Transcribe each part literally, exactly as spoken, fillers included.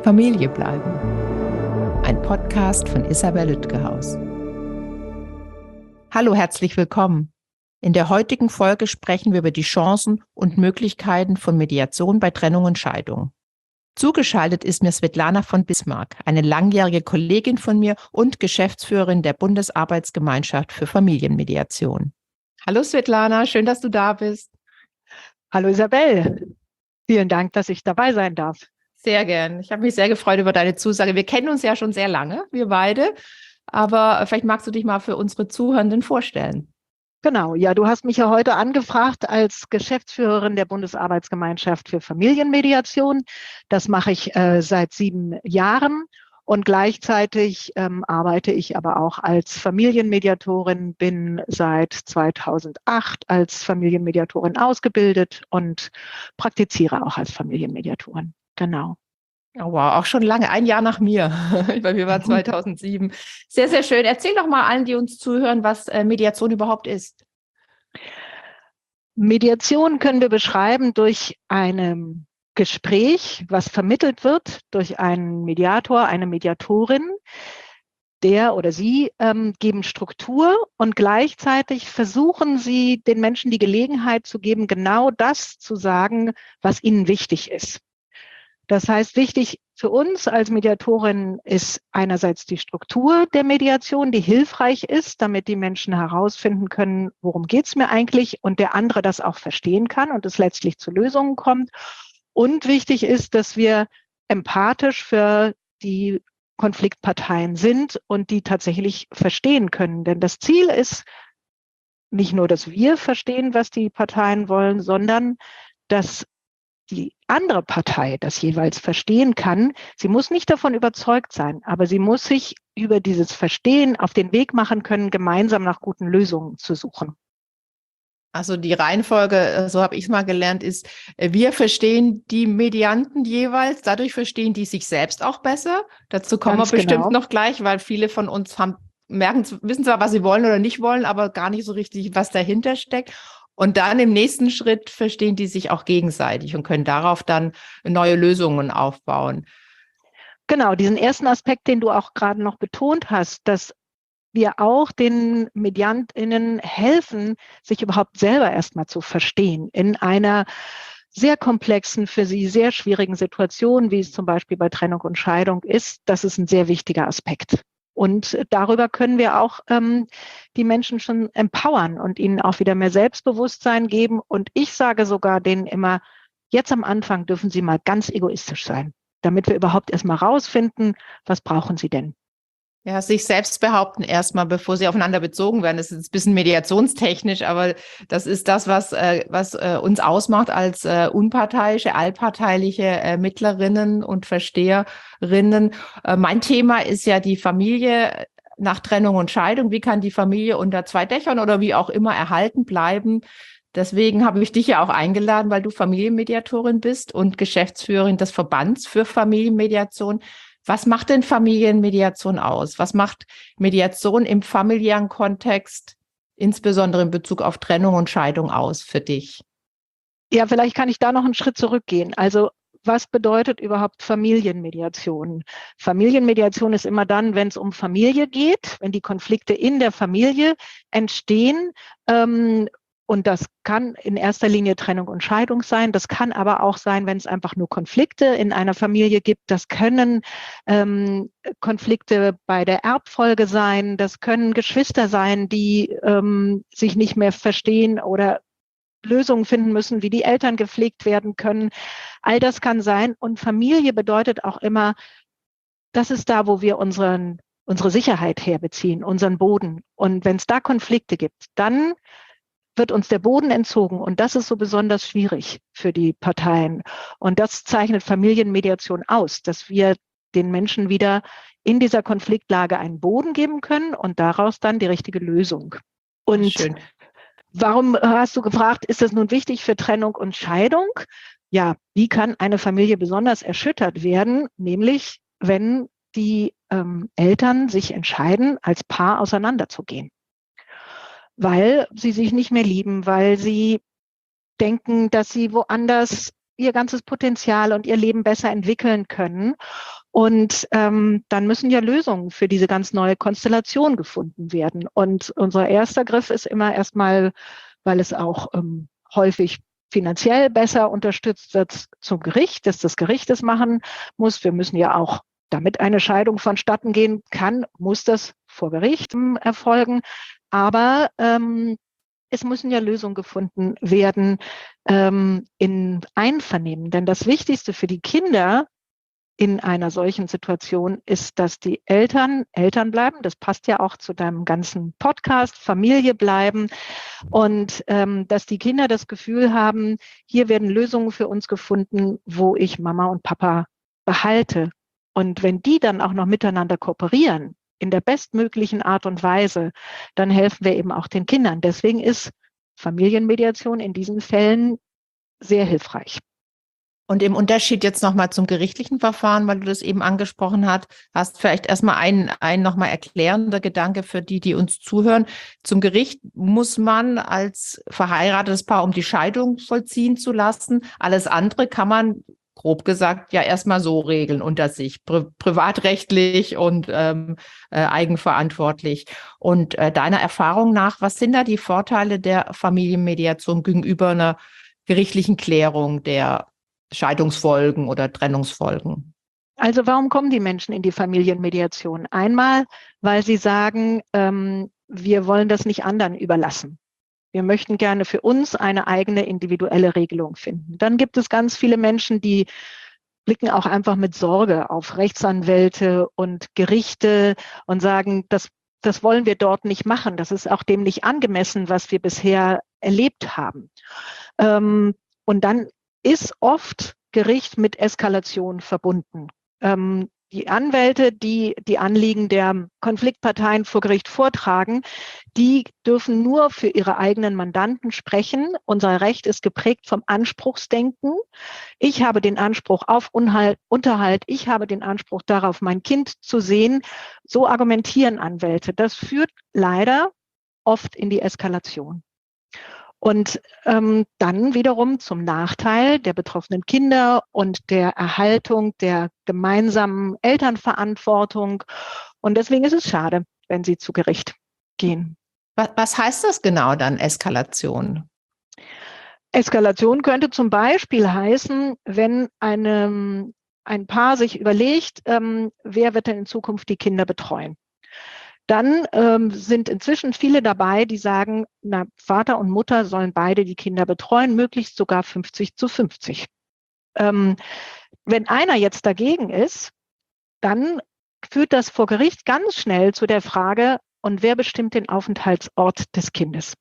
Familie bleiben. Ein Podcast von Isabel Lütgehaus. Hallo, herzlich willkommen. In der heutigen Folge sprechen wir über die Chancen und Möglichkeiten von Mediation bei Trennung und Scheidung. Zugeschaltet ist mir Svetlana von Bismarck, eine langjährige Kollegin von mir und Geschäftsführerin der Bundesarbeitsgemeinschaft für Familienmediation. Hallo Svetlana, schön, dass du da bist. Hallo Isabel, vielen Dank, dass ich dabei sein darf. Sehr gern. Ich habe mich sehr gefreut über deine Zusage. Wir kennen uns ja schon sehr lange, wir beide, aber vielleicht magst du dich mal für unsere Zuhörenden vorstellen. Genau, ja, du hast mich ja heute angefragt als Geschäftsführerin der Bundesarbeitsgemeinschaft für Familienmediation. Das mache ich äh, seit sieben Jahren und gleichzeitig ähm, arbeite ich aber auch als Familienmediatorin, bin seit zweitausendacht als Familienmediatorin ausgebildet und praktiziere auch als Familienmediatorin. Genau. Oh wow, auch schon lange, ein Jahr nach mir. Bei mir war zweitausendsieben. Sehr, sehr schön. Erzähl doch mal allen, die uns zuhören, was äh, Mediation überhaupt ist. Mediation können wir beschreiben durch ein Gespräch, was vermittelt wird durch einen Mediator, eine Mediatorin. Der oder sie ähm, geben Struktur und gleichzeitig versuchen sie, den Menschen die Gelegenheit zu geben, genau das zu sagen, was ihnen wichtig ist. Das heißt, wichtig für uns als Mediatorin ist einerseits die Struktur der Mediation, die hilfreich ist, damit die Menschen herausfinden können, worum geht es mir eigentlich und der andere das auch verstehen kann und es letztlich zu Lösungen kommt. Und wichtig ist, dass wir empathisch für die Konfliktparteien sind und die tatsächlich verstehen können. Denn das Ziel ist nicht nur, dass wir verstehen, was die Parteien wollen, sondern dass die andere Partei das jeweils verstehen kann. Sie muss nicht davon überzeugt sein, aber sie muss sich über dieses Verstehen auf den Weg machen können, gemeinsam nach guten Lösungen zu suchen. Also die Reihenfolge, so habe ich es mal gelernt, ist, wir verstehen die Medianten jeweils, dadurch verstehen die sich selbst auch besser. Dazu kommen Ganz wir bestimmt genau. noch gleich, weil viele von uns haben, merken, wissen zwar, was sie wollen oder nicht wollen, aber gar nicht so richtig, was dahinter steckt. Und dann im nächsten Schritt verstehen die sich auch gegenseitig und können darauf dann neue Lösungen aufbauen. Genau, diesen ersten Aspekt, den du auch gerade noch betont hast, dass wir auch den MediantInnen helfen, sich überhaupt selber erstmal zu verstehen in einer sehr komplexen, für sie sehr schwierigen Situation, wie es zum Beispiel bei Trennung und Scheidung ist. Das ist ein sehr wichtiger Aspekt. Und darüber können wir auch ähm, die Menschen schon empowern und ihnen auch wieder mehr Selbstbewusstsein geben. Und ich sage sogar denen immer, jetzt am Anfang dürfen sie mal ganz egoistisch sein, damit wir überhaupt erstmal rausfinden, was brauchen sie denn? Ja, sich selbst behaupten erstmal, bevor sie aufeinander bezogen werden. Das ist ein bisschen mediationstechnisch, aber das ist das, was, äh, was äh, uns ausmacht als äh, unparteiische, allparteiliche äh, Mittlerinnen und Versteherinnen. Äh, mein Thema ist ja die Familie nach Trennung und Scheidung. Wie kann die Familie unter zwei Dächern oder wie auch immer erhalten bleiben? Deswegen habe ich dich ja auch eingeladen, weil du Familienmediatorin bist und Geschäftsführerin des Verbands für Familienmediation. Was macht denn Familienmediation aus? Was macht Mediation im familiären Kontext, insbesondere in Bezug auf Trennung und Scheidung, aus für dich? Ja, vielleicht kann ich da noch einen Schritt zurückgehen. Also was bedeutet überhaupt Familienmediation? Familienmediation ist immer dann, wenn es um Familie geht, wenn die Konflikte in der Familie entstehen. Ähm, Und das kann in erster Linie Trennung und Scheidung sein. Das kann aber auch sein, wenn es einfach nur Konflikte in einer Familie gibt. Das können ähm, Konflikte bei der Erbfolge sein. Das können Geschwister sein, die ähm, sich nicht mehr verstehen oder Lösungen finden müssen, wie die Eltern gepflegt werden können. All das kann sein. Und Familie bedeutet auch immer, das ist da, wo wir unseren, unsere Sicherheit herbeziehen, unseren Boden. Und wenn es da Konflikte gibt, dann wird uns der Boden entzogen. Und das ist so besonders schwierig für die Parteien. Und das zeichnet Familienmediation aus, dass wir den Menschen wieder in dieser Konfliktlage einen Boden geben können und daraus dann die richtige Lösung. Und Schön. Warum hast du gefragt, ist das nun wichtig für Trennung und Scheidung? Ja, wie kann eine Familie besonders erschüttert werden? Nämlich, wenn die ähm, Eltern sich entscheiden, als Paar auseinanderzugehen. Weil sie sich nicht mehr lieben, weil sie denken, dass sie woanders ihr ganzes Potenzial und ihr Leben besser entwickeln können. Und ähm, dann müssen ja Lösungen für diese ganz neue Konstellation gefunden werden. Und unser erster Griff ist immer erstmal, weil es auch ähm, häufig finanziell besser unterstützt wird, zum Gericht, dass das Gericht es machen muss. Wir müssen ja auch, damit eine Scheidung vonstatten gehen kann, muss das vor Gericht ähm, erfolgen. Aber ähm, es müssen ja Lösungen gefunden werden ähm, in Einvernehmen. Denn das Wichtigste für die Kinder in einer solchen Situation ist, dass die Eltern Eltern bleiben. Das passt ja auch zu deinem ganzen Podcast, Familie bleiben. Und ähm, dass die Kinder das Gefühl haben, hier werden Lösungen für uns gefunden, wo ich Mama und Papa behalte. Und wenn die dann auch noch miteinander kooperieren, in der bestmöglichen Art und Weise, dann helfen wir eben auch den Kindern. Deswegen ist Familienmediation in diesen Fällen sehr hilfreich. Und im Unterschied jetzt nochmal zum gerichtlichen Verfahren, weil du das eben angesprochen hast, hast vielleicht erstmal ein, ein nochmal erklärender Gedanke für die, die uns zuhören. Zum Gericht muss man als verheiratetes Paar, um die Scheidung vollziehen zu lassen, alles andere kann man, grob gesagt, ja erstmal so regeln unter sich, pri- privatrechtlich und ähm, äh, eigenverantwortlich. Und äh, deiner Erfahrung nach, was sind da die Vorteile der Familienmediation gegenüber einer gerichtlichen Klärung der Scheidungsfolgen oder Trennungsfolgen? Also warum kommen die Menschen in die Familienmediation? Einmal, weil sie sagen, ähm, wir wollen das nicht anderen überlassen. Wir möchten gerne für uns eine eigene individuelle Regelung finden. Dann gibt es ganz viele Menschen, die blicken auch einfach mit Sorge auf Rechtsanwälte und Gerichte und sagen, das, das wollen wir dort nicht machen. Das ist auch dem nicht angemessen, was wir bisher erlebt haben. Ähm, und dann ist oft Gericht mit Eskalation verbunden. Ähm, die Anwälte, die die Anliegen der Konfliktparteien vor Gericht vortragen, die dürfen nur für ihre eigenen Mandanten sprechen. Unser Recht ist geprägt vom Anspruchsdenken. Ich habe den Anspruch auf Unhalt, Unterhalt, ich habe den Anspruch darauf, mein Kind zu sehen. So argumentieren Anwälte. Das führt leider oft in die Eskalation. Und ähm, dann wiederum zum Nachteil der betroffenen Kinder und der Erhaltung der gemeinsamen Elternverantwortung. Und deswegen ist es schade, wenn sie zu Gericht gehen. Was, was heißt das genau dann, Eskalation? Eskalation könnte zum Beispiel heißen, wenn eine, ein Paar sich überlegt, ähm, wer wird denn in Zukunft die Kinder betreuen? Dann ähm, sind inzwischen viele dabei, die sagen, na, Vater und Mutter sollen beide die Kinder betreuen, möglichst sogar fünfzig zu fünfzig. Ähm, wenn einer jetzt dagegen ist, dann führt das vor Gericht ganz schnell zu der Frage, und wer bestimmt den Aufenthaltsort des Kindes?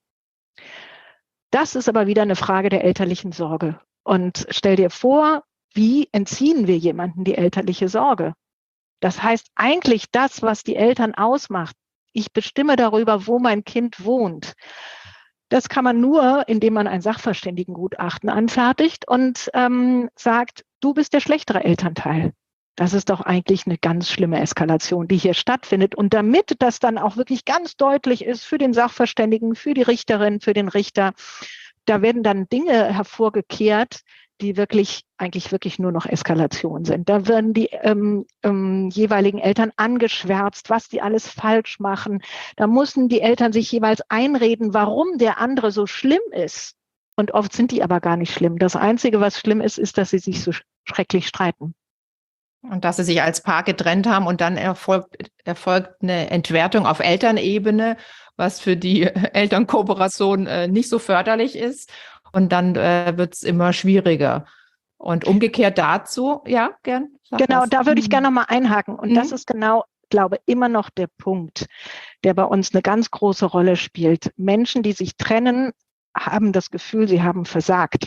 Das ist aber wieder eine Frage der elterlichen Sorge. Und stell dir vor, wie entziehen wir jemanden die elterliche Sorge? Das heißt eigentlich das, was die Eltern ausmacht. Ich bestimme darüber, wo mein Kind wohnt. Das kann man nur, indem man ein Sachverständigengutachten anfertigt und ähm, sagt, du bist der schlechtere Elternteil. Das ist doch eigentlich eine ganz schlimme Eskalation, die hier stattfindet. Und damit das dann auch wirklich ganz deutlich ist für den Sachverständigen, für die Richterin, für den Richter, da werden dann Dinge hervorgekehrt, die wirklich eigentlich wirklich nur noch Eskalation sind. Da werden die ähm, ähm, jeweiligen Eltern angeschwärzt, was die alles falsch machen. Da müssen die Eltern sich jeweils einreden, warum der andere so schlimm ist. Und oft sind die aber gar nicht schlimm. Das Einzige, was schlimm ist, ist, dass sie sich so schrecklich streiten. Und dass sie sich als Paar getrennt haben und dann erfolgt, erfolgt eine Entwertung auf Elternebene, was für die Elternkooperation äh, nicht so förderlich ist. Und dann äh, wird es immer schwieriger. Und umgekehrt dazu, ja, gern. Genau, was. da würde ich gerne nochmal einhaken. Und Mhm. das ist genau, glaube ich, immer noch der Punkt, der bei uns eine ganz große Rolle spielt. Menschen, die sich trennen, haben das Gefühl, sie haben versagt.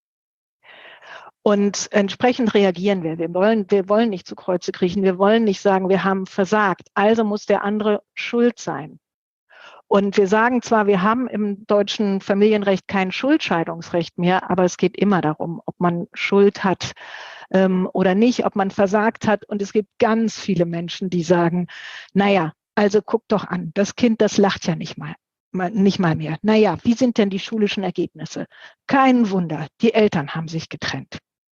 Und entsprechend reagieren wir. Wir wollen, wir wollen nicht zu Kreuze kriechen. Wir wollen nicht sagen, wir haben versagt. Also muss der andere schuld sein. Und wir sagen zwar, wir haben im deutschen Familienrecht kein Schuldscheidungsrecht mehr, aber es geht immer darum, ob man Schuld hat ähm, oder nicht, ob man versagt hat. Und es gibt ganz viele Menschen, die sagen, naja, also guck doch an, das Kind, das lacht ja nicht mal, nicht mal mehr. Naja, wie sind denn die schulischen Ergebnisse? Kein Wunder, die Eltern haben sich getrennt.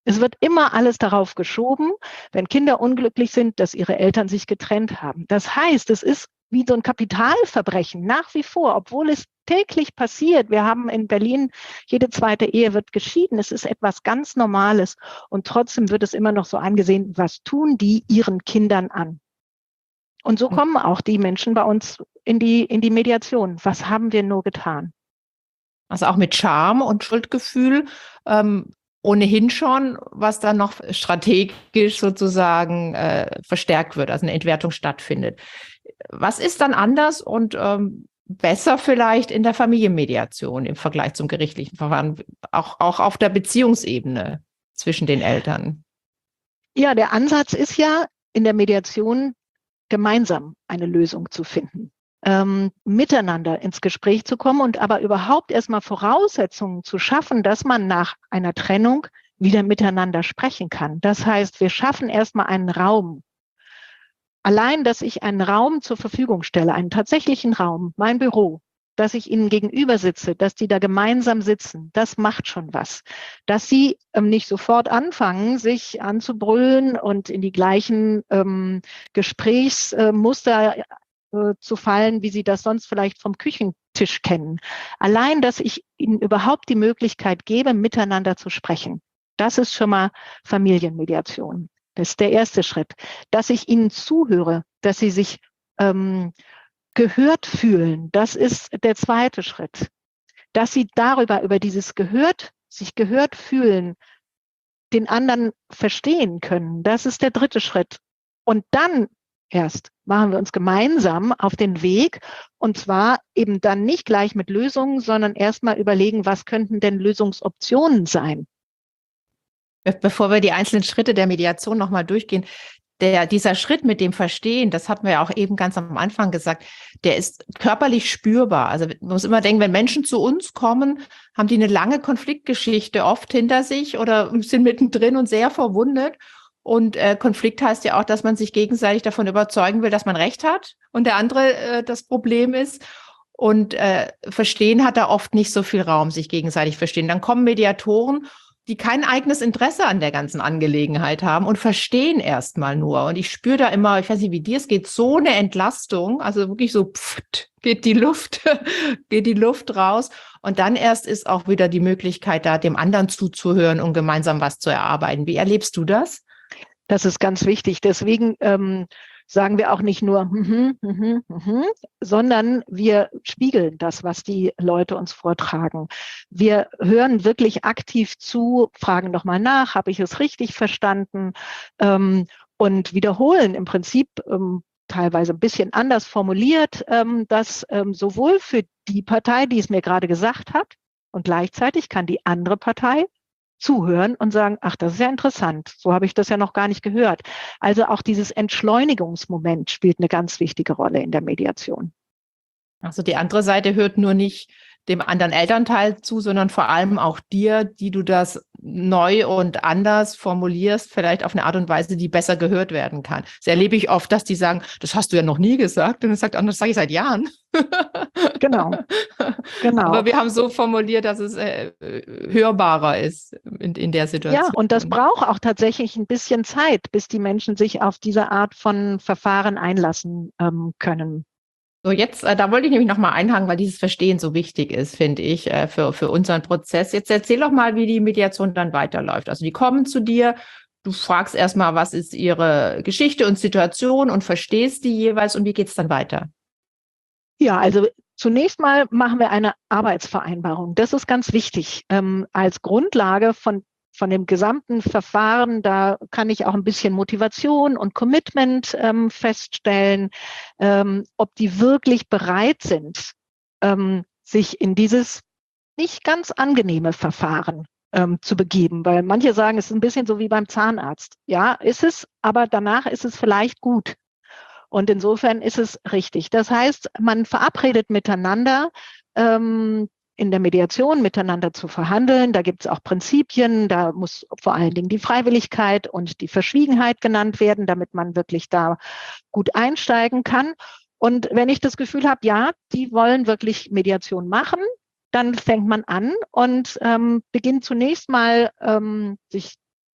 Es wird immer alles darauf geschoben, wenn Kinder unglücklich sind, dass ihre Eltern sich getrennt haben. Das heißt, es ist wie so ein Kapitalverbrechen nach wie vor, obwohl es täglich passiert. Wir haben in Berlin, jede zweite Ehe wird geschieden. Es ist etwas ganz Normales. Und trotzdem wird es immer noch so angesehen, was tun die ihren Kindern an? Und so kommen auch die Menschen bei uns in die, in die Mediation. Was haben wir nur getan? Also auch mit Scham und Schuldgefühl, ähm, ohnehin schon, was dann noch strategisch sozusagen äh, verstärkt wird, also eine Entwertung stattfindet. Was ist dann anders und ähm, besser vielleicht in der Familienmediation im Vergleich zum gerichtlichen Verfahren, auch, auch auf der Beziehungsebene zwischen den Eltern? Ja, der Ansatz ist ja in der Mediation gemeinsam eine Lösung zu finden. Ähm, miteinander ins Gespräch zu kommen und aber überhaupt erstmal Voraussetzungen zu schaffen, dass man nach einer Trennung wieder miteinander sprechen kann. Das heißt, wir schaffen erstmal einen Raum. Allein, dass ich einen Raum zur Verfügung stelle, einen tatsächlichen Raum, mein Büro, dass ich ihnen gegenüber sitze, dass die da gemeinsam sitzen, das macht schon was. Dass sie ähm, nicht sofort anfangen, sich anzubrüllen und in die gleichen ähm, Gesprächsmuster äh, zu fallen, wie sie das sonst vielleicht vom Küchentisch kennen. Allein, dass ich ihnen überhaupt die Möglichkeit gebe, miteinander zu sprechen. Das ist schon mal Familienmediation. Das ist der erste Schritt. Dass ich ihnen zuhöre, dass sie sich ähm, gehört fühlen. Das ist der zweite Schritt. Dass sie darüber, über dieses gehört, sich gehört fühlen, den anderen verstehen können. Das ist der dritte Schritt. Und dann erst machen wir uns gemeinsam auf den Weg, und zwar eben dann nicht gleich mit Lösungen, sondern erstmal überlegen, was könnten denn Lösungsoptionen sein. Bevor wir die einzelnen Schritte der Mediation nochmal durchgehen, der, dieser Schritt mit dem Verstehen, das hatten wir ja auch eben ganz am Anfang gesagt, der ist körperlich spürbar. Also man muss immer denken, wenn Menschen zu uns kommen, haben die eine lange Konfliktgeschichte oft hinter sich oder sind mittendrin und sehr verwundet. Und äh, Konflikt heißt ja auch, dass man sich gegenseitig davon überzeugen will, dass man Recht hat und der andere äh, das Problem ist. Und äh, Verstehen hat da oft nicht so viel Raum, sich gegenseitig verstehen. Dann kommen Mediatoren, die kein eigenes Interesse an der ganzen Angelegenheit haben und verstehen erstmal nur. Und ich spüre da immer, ich weiß nicht, wie dir es geht, so eine Entlastung, also wirklich so pft, geht die Luft, geht die Luft raus. Und dann erst ist auch wieder die Möglichkeit da, dem anderen zuzuhören und gemeinsam was zu erarbeiten. Wie erlebst du das? Das ist ganz wichtig. Deswegen ähm, sagen wir auch nicht nur, mhm, mhm, mhm, sondern wir spiegeln das, was die Leute uns vortragen. Wir hören wirklich aktiv zu, fragen nochmal nach, habe ich es richtig verstanden, ähm, und wiederholen im Prinzip ähm, teilweise ein bisschen anders formuliert, ähm, dass ähm, sowohl für die Partei, die es mir gerade gesagt hat, und gleichzeitig kann die andere Partei zuhören und sagen, ach, das ist ja interessant, so habe ich das ja noch gar nicht gehört. Also auch dieses Entschleunigungsmoment spielt eine ganz wichtige Rolle in der Mediation. Also die andere Seite hört nur nicht dem anderen Elternteil zu, sondern vor allem auch dir, die du das neu und anders formulierst, vielleicht auf eine Art und Weise, die besser gehört werden kann. Das erlebe ich oft, dass die sagen, das hast du ja noch nie gesagt. Und dann sagt, das sage ich seit Jahren. Genau, genau. Aber wir haben so formuliert, dass es äh, hörbarer ist in, in der Situation. Ja, und das braucht auch tatsächlich ein bisschen Zeit, bis die Menschen sich auf diese Art von Verfahren einlassen ähm, können. So, jetzt, äh, da wollte ich nämlich nochmal einhaken, weil dieses Verstehen so wichtig ist, finde ich, äh, für, für unseren Prozess. Jetzt erzähl doch mal, wie die Mediation dann weiterläuft. Also die kommen zu dir, du fragst erstmal, was ist ihre Geschichte und Situation und verstehst die jeweils und wie geht's dann weiter? Ja, also zunächst mal machen wir eine Arbeitsvereinbarung. Das ist ganz wichtig ähm, als Grundlage von von dem gesamten Verfahren. Da kann ich auch ein bisschen Motivation und Commitment ähm, feststellen, ähm, ob die wirklich bereit sind, ähm, sich in dieses nicht ganz angenehme Verfahren ähm, zu begeben. Weil manche sagen, es ist ein bisschen so wie beim Zahnarzt. Ja, ist es, aber danach ist es vielleicht gut. Und insofern ist es richtig. Das heißt, man verabredet miteinander, ähm, in der Mediation miteinander zu verhandeln. Da gibt es auch Prinzipien. Da muss vor allen Dingen die Freiwilligkeit und die Verschwiegenheit genannt werden, damit man wirklich da gut einsteigen kann. Und wenn ich das Gefühl habe, ja, die wollen wirklich Mediation machen, dann fängt man an und ähm, beginnt zunächst mal, ähm, sich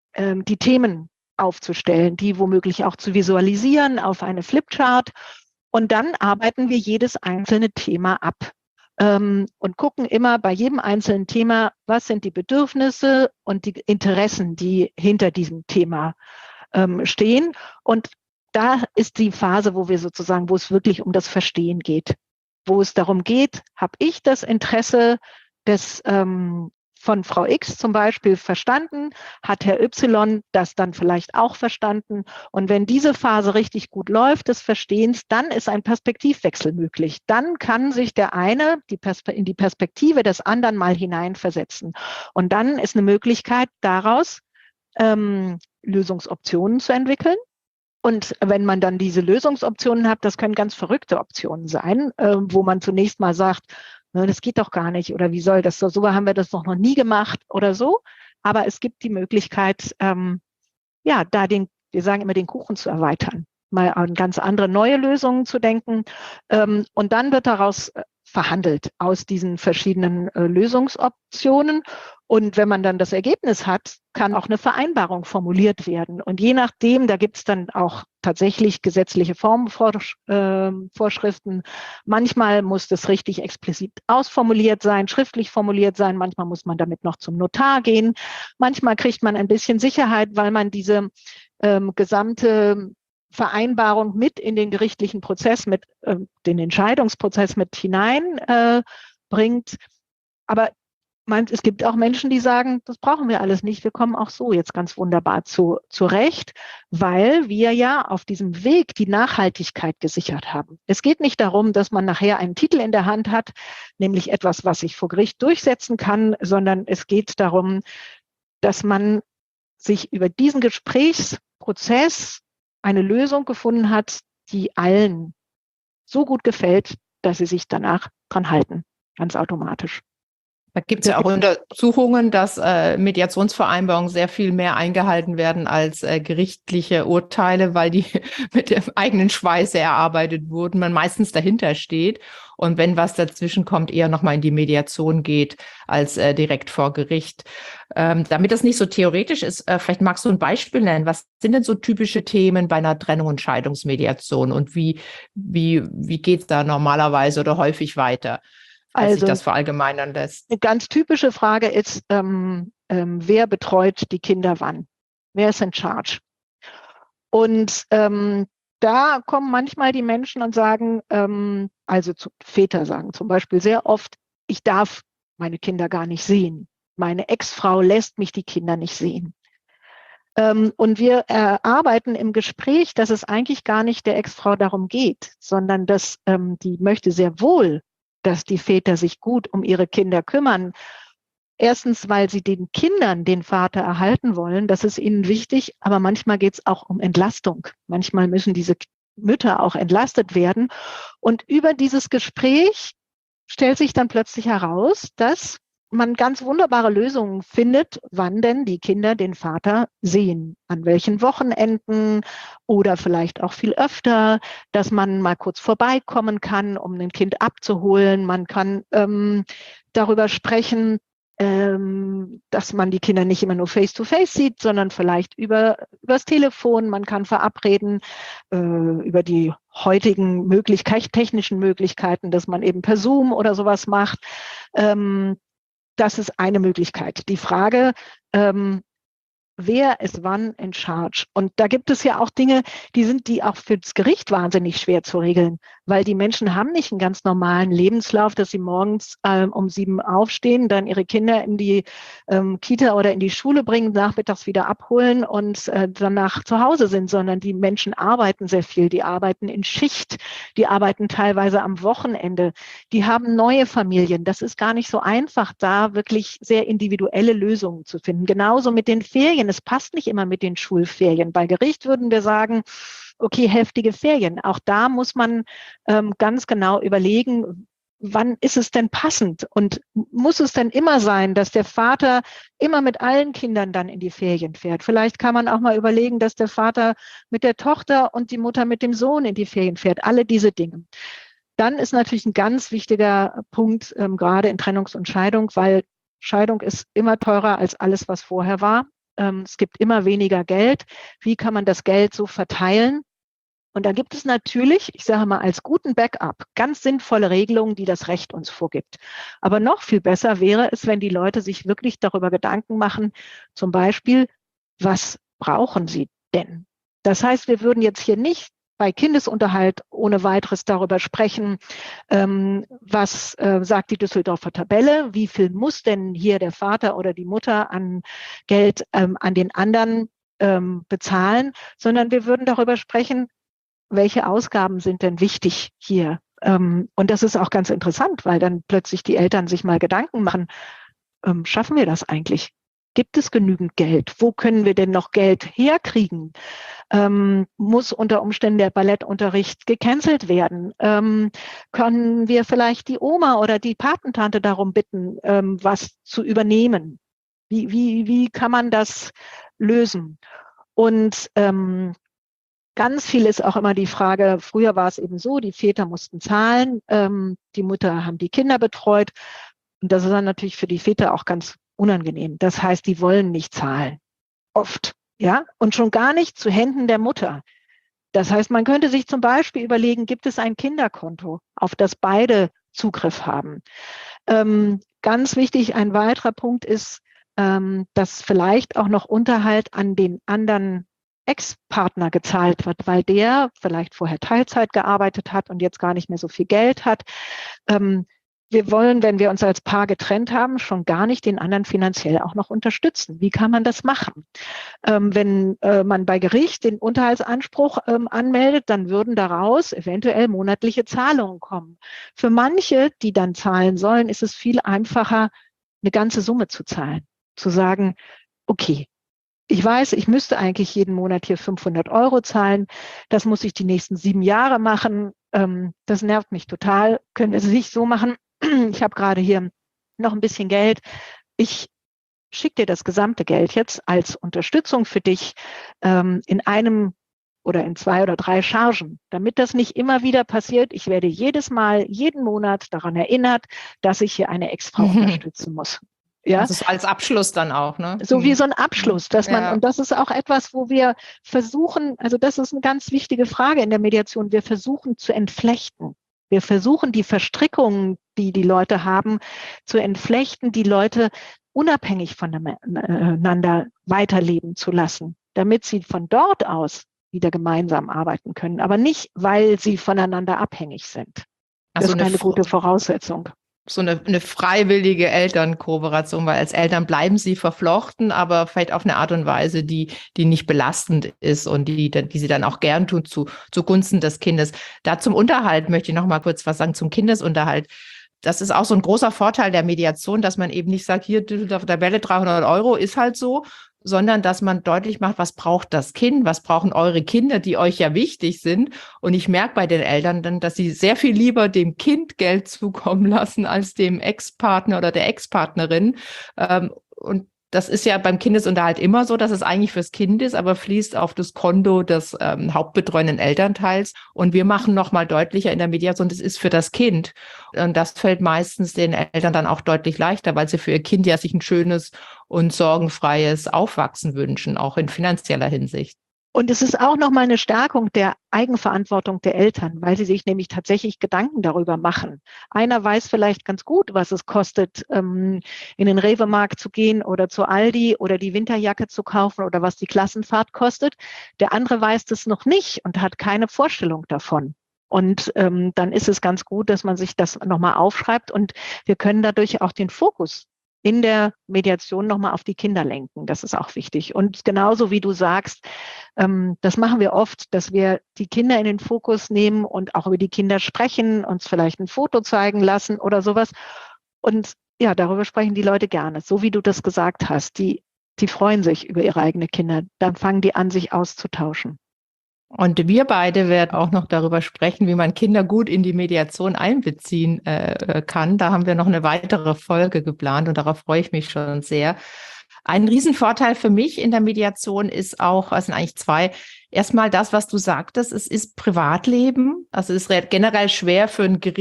ähm, die Themen aufzustellen, die womöglich auch zu visualisieren auf eine Flipchart. Und dann arbeiten wir jedes einzelne Thema ab ähm, und gucken immer bei jedem einzelnen Thema, was sind die Bedürfnisse und die Interessen, die hinter diesem Thema ähm, stehen. Und da ist die Phase, wo wir sozusagen, wo es wirklich um das Verstehen geht, wo es darum geht, habe ich das Interesse des ähm, von Frau X zum Beispiel verstanden, hat Herr Y das dann vielleicht auch verstanden. Und wenn diese Phase richtig gut läuft, des Verstehens, dann ist ein Perspektivwechsel möglich. Dann kann sich der eine die Perspe- in die Perspektive des anderen mal hineinversetzen. Und dann ist eine Möglichkeit, daraus ähm, Lösungsoptionen zu entwickeln. Und wenn man dann diese Lösungsoptionen hat, das können ganz verrückte Optionen sein, äh, wo man zunächst mal sagt, das geht doch gar nicht oder wie soll das so, so haben wir das doch noch nie gemacht oder so. Aber es gibt die Möglichkeit, ähm, ja, da den, wir sagen immer, den Kuchen zu erweitern, mal an ganz andere neue Lösungen zu denken. Ähm, und dann wird daraus verhandelt aus diesen verschiedenen äh, Lösungsoptionen. Und wenn man dann das Ergebnis hat, kann auch eine Vereinbarung formuliert werden. Und je nachdem, da gibt es dann auch tatsächlich gesetzliche Formvorschriften. Manchmal muss das richtig explizit ausformuliert sein, schriftlich formuliert sein. Manchmal muss man damit noch zum Notar gehen. Manchmal kriegt man ein bisschen Sicherheit, weil man diese ähm, gesamte Vereinbarung mit in den gerichtlichen Prozess, mit äh, den Entscheidungsprozess mit hineinbringt. Äh, Aber man, es gibt auch Menschen, die sagen, das brauchen wir alles nicht. Wir kommen auch so jetzt ganz wunderbar zu, zurecht, weil wir ja auf diesem Weg die Nachhaltigkeit gesichert haben. Es geht nicht darum, dass man nachher einen Titel in der Hand hat, nämlich etwas, was sich vor Gericht durchsetzen kann, sondern es geht darum, dass man sich über diesen Gesprächsprozess eine Lösung gefunden hat, die allen so gut gefällt, dass sie sich danach dran halten, ganz automatisch. Da gibt es ja auch Untersuchungen, dass äh, Mediationsvereinbarungen sehr viel mehr eingehalten werden als äh, gerichtliche Urteile, weil die mit dem eigenen Schweiß erarbeitet wurden, man meistens dahinter steht und wenn was dazwischen kommt, eher nochmal in die Mediation geht als äh, direkt vor Gericht. Ähm, damit das nicht so theoretisch ist, äh, vielleicht magst du ein Beispiel nennen. Was sind denn so typische Themen bei einer Trennung- und Scheidungsmediation und wie, wie, wie geht es da normalerweise oder häufig weiter? Als Also, sich das verallgemeinern lässt. Eine ganz typische Frage ist, ähm, ähm, wer betreut die Kinder wann? Wer ist in charge? Und ähm, da kommen manchmal die Menschen und sagen, ähm, also zu, Väter sagen zum Beispiel sehr oft, ich darf meine Kinder gar nicht sehen. Meine Ex-Frau lässt mich die Kinder nicht sehen. Ähm, und wir erarbeiten im Gespräch, dass es eigentlich gar nicht der Ex-Frau darum geht, sondern dass ähm, die möchte sehr wohl, dass die Väter sich gut um ihre Kinder kümmern. Erstens, weil sie den Kindern den Vater erhalten wollen, das ist ihnen wichtig, aber manchmal geht es auch um Entlastung. Manchmal müssen diese Mütter auch entlastet werden. Und über dieses Gespräch stellt sich dann plötzlich heraus, dass man ganz wunderbare Lösungen findet, wann denn die Kinder den Vater sehen, an welchen Wochenenden oder vielleicht auch viel öfter, dass man mal kurz vorbeikommen kann, um ein Kind abzuholen. Man kann ähm, darüber sprechen, ähm, dass man die Kinder nicht immer nur face-to-face sieht, sondern vielleicht über übers Telefon. Man kann verabreden äh, über die heutigen Möglichkeiten, technischen Möglichkeiten, dass man eben per Zoom oder sowas macht. Ähm, Das ist eine Möglichkeit. Die Frage, ähm, wer ist wann in charge? Und da gibt es ja auch Dinge, die sind die auch für das Gericht wahnsinnig schwer zu regeln, weil die Menschen haben nicht einen ganz normalen Lebenslauf, dass sie morgens ähm, um sieben aufstehen, dann ihre Kinder in die ähm, Kita oder in die Schule bringen, nachmittags wieder abholen und äh, danach zu Hause sind, sondern die Menschen arbeiten sehr viel, die arbeiten in Schicht, die arbeiten teilweise am Wochenende, die haben neue Familien. Das ist gar nicht so einfach, da wirklich sehr individuelle Lösungen zu finden. Genauso mit den Ferien. Es passt nicht immer mit den Schulferien. Bei Gericht würden wir sagen, okay, heftige Ferien. Auch da muss man ähm, ganz genau überlegen, wann ist es denn passend? Und muss es denn immer sein, dass der Vater immer mit allen Kindern dann in die Ferien fährt? Vielleicht kann man auch mal überlegen, dass der Vater mit der Tochter und die Mutter mit dem Sohn in die Ferien fährt. Alle diese Dinge. Dann ist natürlich ein ganz wichtiger Punkt, ähm, gerade in Trennungs- und Scheidung, weil Scheidung ist immer teurer als alles, was vorher war. ähm, es gibt immer weniger Geld. Wie kann man das Geld so verteilen? Und da gibt es natürlich, ich sage mal, als guten Backup ganz sinnvolle Regelungen, die das Recht uns vorgibt. Aber noch viel besser wäre es, wenn die Leute sich wirklich darüber Gedanken machen, zum Beispiel, was brauchen sie denn? Das heißt, wir würden jetzt hier nicht bei Kindesunterhalt ohne weiteres darüber sprechen, ähm, was äh, sagt die Düsseldorfer Tabelle, wie viel muss denn hier der Vater oder die Mutter an Geld ähm, an den anderen ähm, bezahlen, sondern wir würden darüber sprechen, welche Ausgaben sind denn wichtig hier? Ähm, und das ist auch ganz interessant, weil dann plötzlich die Eltern sich mal Gedanken machen, ähm, schaffen wir das eigentlich? Gibt es genügend Geld? Wo können wir denn noch Geld herkriegen? Ähm, muss unter Umständen der Ballettunterricht gecancelt werden? Ähm, können wir vielleicht die Oma oder die Patentante darum bitten, ähm, was zu übernehmen? Wie, wie, wie kann man das lösen? Und ähm, ganz viel ist auch immer die Frage, früher war es eben so, die Väter mussten zahlen, ähm, die Mutter haben die Kinder betreut. Und das ist dann natürlich für die Väter auch ganz unangenehm. Das heißt, die wollen nicht zahlen. Oft, ja. Und schon gar nicht zu Händen der Mutter. Das heißt, man könnte sich zum Beispiel überlegen, gibt es ein Kinderkonto, auf das beide Zugriff haben? Ähm, ganz wichtig, ein weiterer Punkt ist, ähm, dass vielleicht auch noch Unterhalt an den anderen Ex-Partner gezahlt wird, weil der vielleicht vorher Teilzeit gearbeitet hat und jetzt gar nicht mehr so viel Geld hat. Ähm, wir wollen, wenn wir uns als Paar getrennt haben, schon gar nicht den anderen finanziell auch noch unterstützen. Wie kann man das machen? Ähm, wenn äh, man bei Gericht den Unterhaltsanspruch ähm, anmeldet, dann würden daraus eventuell monatliche Zahlungen kommen. Für manche, die dann zahlen sollen, ist es viel einfacher, eine ganze Summe zu zahlen. Zu sagen, okay, ich weiß, ich müsste eigentlich jeden Monat hier fünfhundert Euro zahlen. Das muss ich die nächsten sieben Jahre machen. Ähm, das nervt mich total. Können wir es nicht so machen? Ich habe gerade hier noch ein bisschen Geld. Ich schicke dir das gesamte Geld jetzt als Unterstützung für dich ähm, in einem oder in zwei oder drei Chargen, damit das nicht immer wieder passiert. Ich werde jedes Mal, jeden Monat daran erinnert, dass ich hier eine Ex-Frau mhm. unterstützen muss. Ja, also so als Abschluss dann auch, ne? So wie so ein Abschluss, dass man, ja. und das ist auch etwas, wo wir versuchen, also das ist eine ganz wichtige Frage in der Mediation, wir versuchen zu entflechten. Wir versuchen die Verstrickungen, die die Leute haben, zu entflechten, die Leute unabhängig voneinander weiterleben zu lassen, damit sie von dort aus wieder gemeinsam arbeiten können, aber nicht, weil sie voneinander abhängig sind. Das also ist eine gute Voraussetzung. So eine, eine freiwillige Elternkooperation, weil als Eltern bleiben sie verflochten, aber vielleicht auf eine Art und Weise, die, die nicht belastend ist und die, die sie dann auch gern tun zu, zugunsten des Kindes. Da zum Unterhalt möchte ich noch mal kurz was sagen, zum Kindesunterhalt. Das ist auch so ein großer Vorteil der Mediation, dass man eben nicht sagt, hier, auf der Tabelle dreihundert Euro ist halt so, sondern dass man deutlich macht, was braucht das Kind, was brauchen eure Kinder, die euch ja wichtig sind. Und ich merke bei den Eltern dann, dass sie sehr viel lieber dem Kind Geld zukommen lassen als dem Ex-Partner oder der Ex-Partnerin. Und das ist ja beim Kindesunterhalt immer so, dass es eigentlich fürs Kind ist, aber fließt auf das Konto des ähm, hauptbetreuenden Elternteils. Und wir machen nochmal deutlicher in der Mediation, das ist für das Kind. Und das fällt meistens den Eltern dann auch deutlich leichter, weil sie für ihr Kind ja sich ein schönes und sorgenfreies Aufwachsen wünschen, auch in finanzieller Hinsicht. Und es ist auch nochmal eine Stärkung der Eigenverantwortung der Eltern, weil sie sich nämlich tatsächlich Gedanken darüber machen. Einer weiß vielleicht ganz gut, was es kostet, in den Rewe-Markt zu gehen oder zu Aldi oder die Winterjacke zu kaufen oder was die Klassenfahrt kostet. Der andere weiß das noch nicht und hat keine Vorstellung davon. Und ähm, dann ist es ganz gut, dass man sich das nochmal aufschreibt und wir können dadurch auch den Fokus in der Mediation nochmal auf die Kinder lenken. Das ist auch wichtig. Und genauso wie du sagst, ähm, das machen wir oft, dass wir die Kinder in den Fokus nehmen und auch über die Kinder sprechen, uns vielleicht ein Foto zeigen lassen oder sowas. Und ja, darüber sprechen die Leute gerne. So wie du das gesagt hast, die, die freuen sich über ihre eigenen Kinder. Dann fangen die an, sich auszutauschen. Und wir beide werden auch noch darüber sprechen, wie man Kinder gut in die Mediation einbeziehen äh, kann. Da haben wir noch eine weitere Folge geplant und darauf freue ich mich schon sehr. Ein Riesenvorteil für mich in der Mediation ist auch, es sind eigentlich zwei, erstmal das, was du sagtest, es ist Privatleben. Also es ist generell schwer für ein Gericht,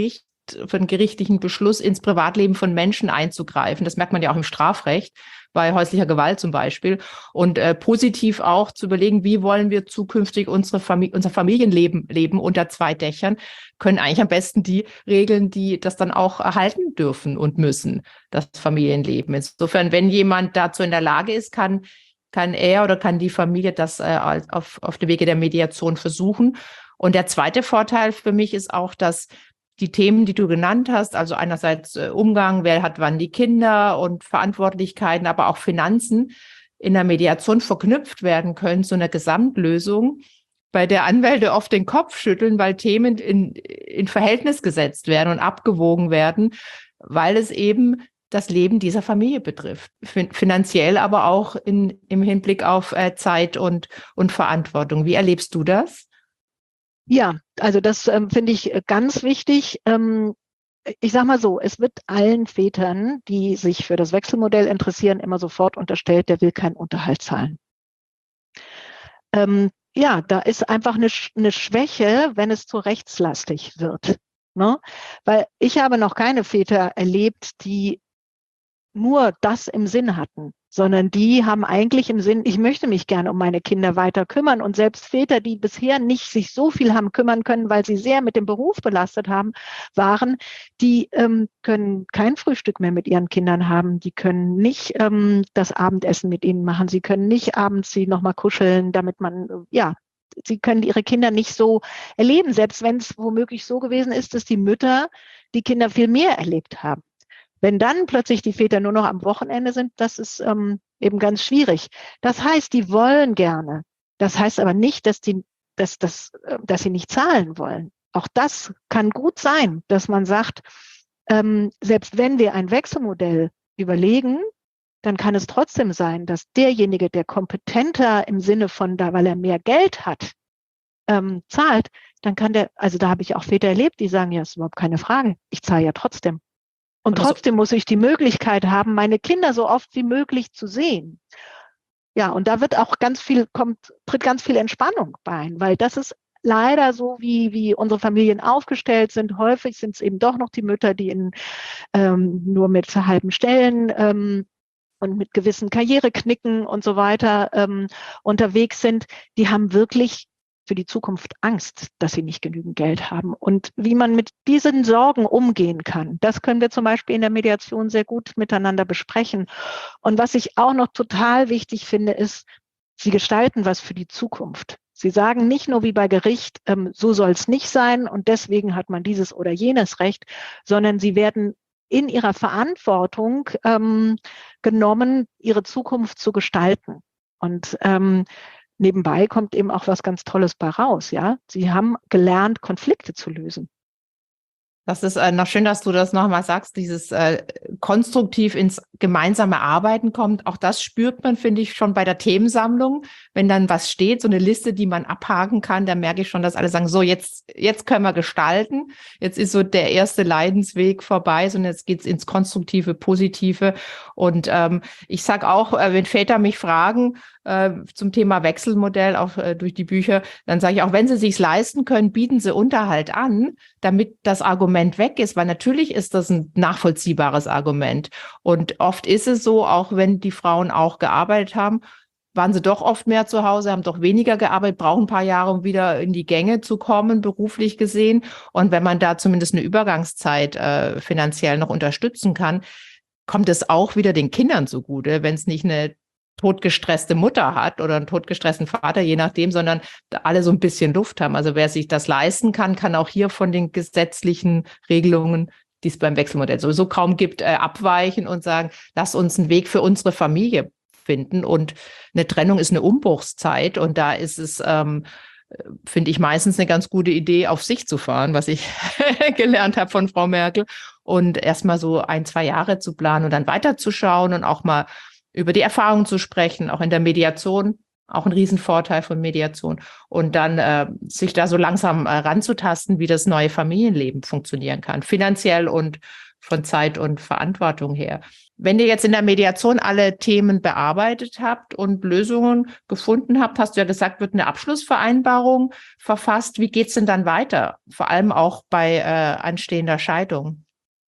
Gericht, für einen gerichtlichen Beschluss ins Privatleben von Menschen einzugreifen. Das merkt man ja auch im Strafrecht, bei häuslicher Gewalt zum Beispiel. Und äh, positiv auch zu überlegen, wie wollen wir zukünftig unsere Familie, unser Familienleben leben unter zwei Dächern, können eigentlich am besten die Regeln, die das dann auch erhalten dürfen und müssen, das Familienleben. Insofern, wenn jemand dazu in der Lage ist, kann kann er oder kann die Familie das äh, auf, auf dem Wege der Mediation versuchen. Und der zweite Vorteil für mich ist auch, dass die Themen, die du genannt hast, also einerseits äh, Umgang, wer hat wann die Kinder und Verantwortlichkeiten, aber auch Finanzen in der Mediation verknüpft werden können zu einer Gesamtlösung, bei der Anwälte oft den Kopf schütteln, weil Themen in, in Verhältnis gesetzt werden und abgewogen werden, weil es eben das Leben dieser Familie betrifft, fin- finanziell, aber auch in, im Hinblick auf äh, Zeit und, und Verantwortung. Wie erlebst du das? Ja, also das ähm, finde ich äh, ganz wichtig. Ähm, ich sage mal so, es wird allen Vätern, die sich für das Wechselmodell interessieren, immer sofort unterstellt, der will keinen Unterhalt zahlen. Ähm, ja, da ist einfach eine, eine Schwäche, wenn es zu rechtslastig wird. Ne? Weil ich habe noch keine Väter erlebt, die nur das im Sinn hatten, sondern die haben eigentlich im Sinn, ich möchte mich gerne um meine Kinder weiter kümmern. Und selbst Väter, die bisher nicht sich so viel haben kümmern können, weil sie sehr mit dem Beruf belastet haben, waren, die ähm, können kein Frühstück mehr mit ihren Kindern haben. Die können nicht ähm, das Abendessen mit ihnen machen. Sie können nicht abends sie nochmal kuscheln, damit man, ja, sie können ihre Kinder nicht so erleben, selbst wenn es womöglich so gewesen ist, dass die Mütter die Kinder viel mehr erlebt haben. Wenn dann plötzlich die Väter nur noch am Wochenende sind, das ist ähm, eben ganz schwierig. Das heißt, die wollen gerne. Das heißt aber nicht, dass die, dass, dass, dass sie nicht zahlen wollen. Auch das kann gut sein, dass man sagt, ähm, selbst wenn wir ein Wechselmodell überlegen, dann kann es trotzdem sein, dass derjenige, der kompetenter im Sinne von da, weil er mehr Geld hat, ähm, zahlt, dann kann der, also da habe ich auch Väter erlebt, die sagen, ja, ist überhaupt keine Frage, ich zahle ja trotzdem. Und trotzdem muss ich die Möglichkeit haben, meine Kinder so oft wie möglich zu sehen. Ja, und da wird auch ganz viel, kommt, tritt ganz viel Entspannung bei, weil das ist leider so, wie, wie unsere Familien aufgestellt sind. Häufig sind es eben doch noch die Mütter, die in, ähm, nur mit halben Stellen ähm, und mit gewissen Karriereknicken und so weiter ähm, unterwegs sind. Die haben wirklich für die Zukunft Angst, dass sie nicht genügend Geld haben. Und wie man mit diesen Sorgen umgehen kann, das können wir zum Beispiel in der Mediation sehr gut miteinander besprechen. Und was ich auch noch total wichtig finde, ist, sie gestalten was für die Zukunft. Sie sagen nicht nur wie bei Gericht, ähm, so soll es nicht sein und deswegen hat man dieses oder jenes Recht, sondern sie werden in ihrer Verantwortung ähm, genommen, ihre Zukunft zu gestalten. Und ähm, nebenbei kommt eben auch was ganz Tolles bei raus, ja. Sie haben gelernt, Konflikte zu lösen. Das ist äh, noch schön, dass du das nochmal sagst, dieses äh, konstruktiv ins gemeinsame Arbeiten kommt. Auch das spürt man, finde ich, schon bei der Themensammlung. Wenn dann was steht, so eine Liste, die man abhaken kann, dann merke ich schon, dass alle sagen, so, jetzt, jetzt können wir gestalten. Jetzt ist so der erste Leidensweg vorbei, sondern jetzt geht's ins Konstruktive, Positive. Und ähm, ich sage auch, äh, wenn Väter mich fragen, zum Thema Wechselmodell, auch äh, durch die Bücher, dann sage ich auch, wenn Sie sich's leisten können, bieten Sie Unterhalt an, damit das Argument weg ist, weil natürlich ist das ein nachvollziehbares Argument. Und oft ist es so, auch wenn die Frauen auch gearbeitet haben, waren sie doch oft mehr zu Hause, haben doch weniger gearbeitet, brauchen ein paar Jahre, um wieder in die Gänge zu kommen, beruflich gesehen. Und wenn man da zumindest eine Übergangszeit äh, finanziell noch unterstützen kann, kommt es auch wieder den Kindern zugute, wenn es nicht eine totgestresste Mutter hat oder einen totgestressten Vater, je nachdem, sondern alle so ein bisschen Luft haben. Also wer sich das leisten kann, kann auch hier von den gesetzlichen Regelungen, die es beim Wechselmodell sowieso kaum gibt, äh, abweichen und sagen, lass uns einen Weg für unsere Familie finden. Und eine Trennung ist eine Umbruchszeit und da ist es, ähm, finde ich, meistens eine ganz gute Idee, auf sich zu fahren, was ich gelernt habe von Frau Merkel und erstmal so ein, zwei Jahre zu planen und dann weiterzuschauen und auch mal über die Erfahrungen zu sprechen, auch in der Mediation, auch ein Riesenvorteil von Mediation. Und dann äh, sich da so langsam äh, ranzutasten, wie das neue Familienleben funktionieren kann, finanziell und von Zeit und Verantwortung her. Wenn ihr jetzt in der Mediation alle Themen bearbeitet habt und Lösungen gefunden habt, hast du ja gesagt, wird eine Abschlussvereinbarung verfasst. Wie geht's denn dann weiter? Vor allem auch bei äh, anstehender Scheidung.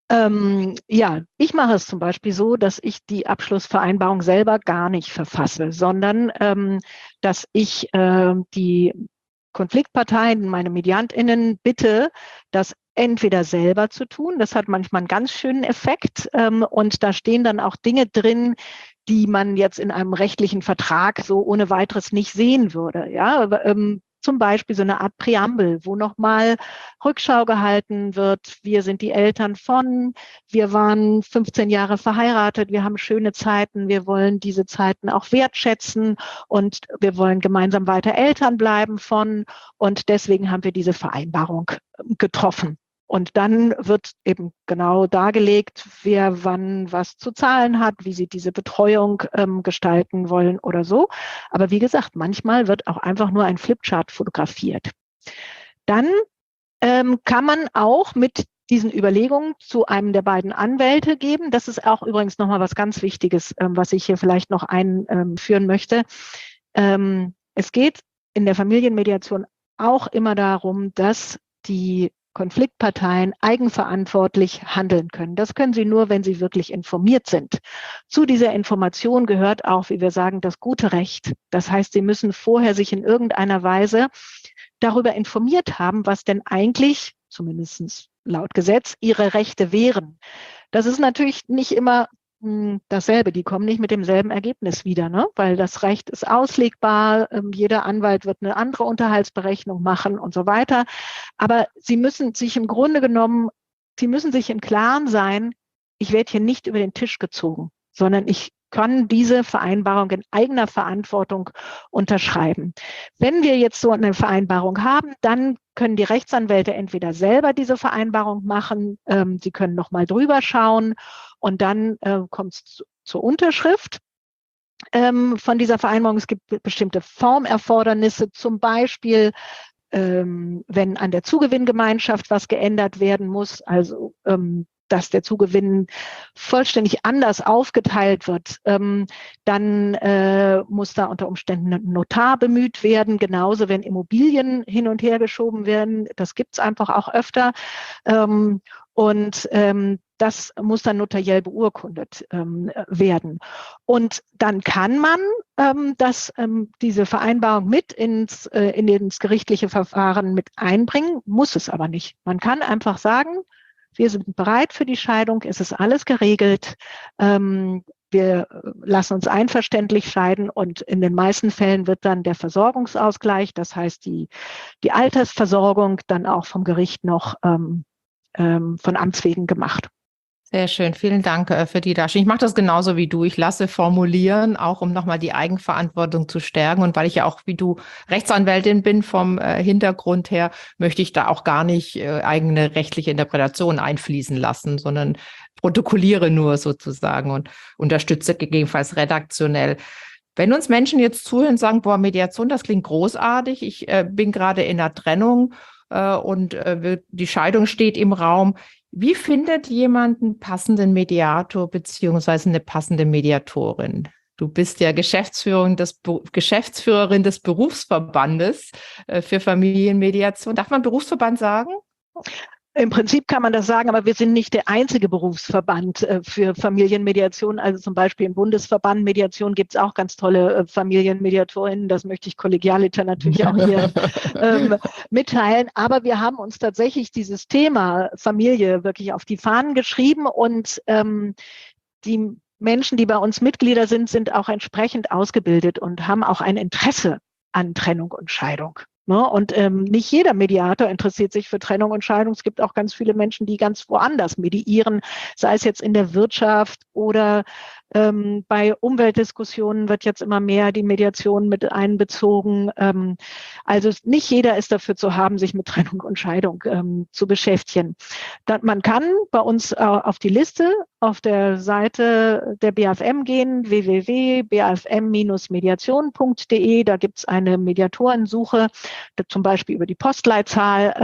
Ähm, ja, ich mache es zum Beispiel so, dass ich die Abschlussvereinbarung selber gar nicht verfasse, sondern ähm, dass ich äh, die Konfliktparteien, meine MediantInnen bitte, das entweder selber zu tun. Das hat manchmal einen ganz schönen Effekt. Ähm, und da stehen dann auch Dinge drin, die man jetzt in einem rechtlichen Vertrag so ohne weiteres nicht sehen würde. Ja, ähm, zum Beispiel so eine Art Präambel, wo nochmal Rückschau gehalten wird. Wir sind die Eltern von, wir waren fünfzehn Jahre verheiratet, wir haben schöne Zeiten, wir wollen diese Zeiten auch wertschätzen und wir wollen gemeinsam weiter Eltern bleiben von. Und deswegen haben wir diese Vereinbarung getroffen. Und dann wird eben genau dargelegt, wer wann was zu zahlen hat, wie sie diese Betreuung ähm, gestalten wollen oder so. Aber wie gesagt, manchmal wird auch einfach nur ein Flipchart fotografiert. Dann ähm, kann man auch mit diesen Überlegungen zu einem der beiden Anwälte geben. Das ist auch übrigens nochmal was ganz Wichtiges, ähm, was ich hier vielleicht noch einführen möchte. Ähm, es geht in der Familienmediation auch immer darum, dass die Konfliktparteien eigenverantwortlich handeln können. Das können sie nur, wenn sie wirklich informiert sind. Zu dieser Information gehört auch, wie wir sagen, das gute Recht. Das heißt, sie müssen vorher sich in irgendeiner Weise darüber informiert haben, was denn eigentlich, zumindest laut Gesetz, ihre Rechte wären. Das ist natürlich nicht immer dasselbe, die kommen nicht mit demselben Ergebnis wieder, ne? Weil das Recht ist auslegbar, ähm, jeder Anwalt wird eine andere Unterhaltsberechnung machen und so weiter. Aber sie müssen sich im Grunde genommen, sie müssen sich im Klaren sein, ich werde hier nicht über den Tisch gezogen, sondern ich kann diese Vereinbarung in eigener Verantwortung unterschreiben. Wenn wir jetzt so eine Vereinbarung haben, dann können die Rechtsanwälte entweder selber diese Vereinbarung machen, ähm, sie können nochmal drüber schauen und dann äh, kommt es zu, zur Unterschrift ähm, von dieser Vereinbarung. Es gibt bestimmte Formerfordernisse, zum Beispiel ähm, wenn an der Zugewinngemeinschaft was geändert werden muss, also ähm, dass der Zugewinn vollständig anders aufgeteilt wird, ähm, dann äh, muss da unter Umständen ein Notar bemüht werden. Genauso, wenn Immobilien hin und her geschoben werden. Das gibt es einfach auch öfter. Ähm, und ähm, das muss dann notariell beurkundet ähm, werden. Und dann kann man ähm, das, ähm, diese Vereinbarung mit ins, äh, in ins gerichtliche Verfahren mit einbringen, muss es aber nicht. Man kann einfach sagen, wir sind bereit für die Scheidung, es ist alles geregelt. Ähm, wir lassen uns einverständlich scheiden und in den meisten Fällen wird dann der Versorgungsausgleich, das heißt die, die Altersversorgung, dann auch vom Gericht noch ähm, ähm, von Amts wegen gemacht. Sehr schön, vielen Dank äh, für die Darstellung. Ich mache das genauso wie du. Ich lasse formulieren, auch um nochmal die Eigenverantwortung zu stärken. Und weil ich ja auch wie du Rechtsanwältin bin vom äh, Hintergrund her, möchte ich da auch gar nicht äh, eigene rechtliche Interpretation einfließen lassen, sondern protokolliere nur sozusagen und unterstütze gegebenenfalls redaktionell. Wenn uns Menschen jetzt zuhören und sagen, boah, Mediation, das klingt großartig, ich äh, bin gerade in einer Trennung äh, und äh, die Scheidung steht im Raum. Wie findet jemand einen passenden Mediator beziehungsweise eine passende Mediatorin? Du bist ja Geschäftsführerin des, Geschäftsführerin des Berufsverbandes äh, für Familienmediation. Darf man Berufsverband sagen? Im Prinzip kann man das sagen, aber wir sind nicht der einzige Berufsverband äh, für Familienmediation. Also zum Beispiel im Bundesverband Mediation gibt es auch ganz tolle äh, Familienmediatorinnen. Das möchte ich kollegialiter natürlich auch hier ähm, mitteilen. Aber wir haben uns tatsächlich dieses Thema Familie wirklich auf die Fahnen geschrieben und ähm, die Menschen, die bei uns Mitglieder sind, sind auch entsprechend ausgebildet und haben auch ein Interesse an Trennung und Scheidung. Und ähm, nicht jeder Mediator interessiert sich für Trennung und Scheidung. Es gibt auch ganz viele Menschen, die ganz woanders mediieren, sei es jetzt in der Wirtschaft oder ähm, bei Umweltdiskussionen wird jetzt immer mehr die Mediation mit einbezogen. Ähm, also nicht jeder ist dafür zu haben, sich mit Trennung und Scheidung ähm, zu beschäftigen. Da, man kann bei uns äh, auf die Liste auf der Seite der B A F M gehen, w w w punkt b a f m Bindestrich mediation punkt d e. Da gibt es eine Mediatorensuche, zum Beispiel über die Postleitzahl. Ähm,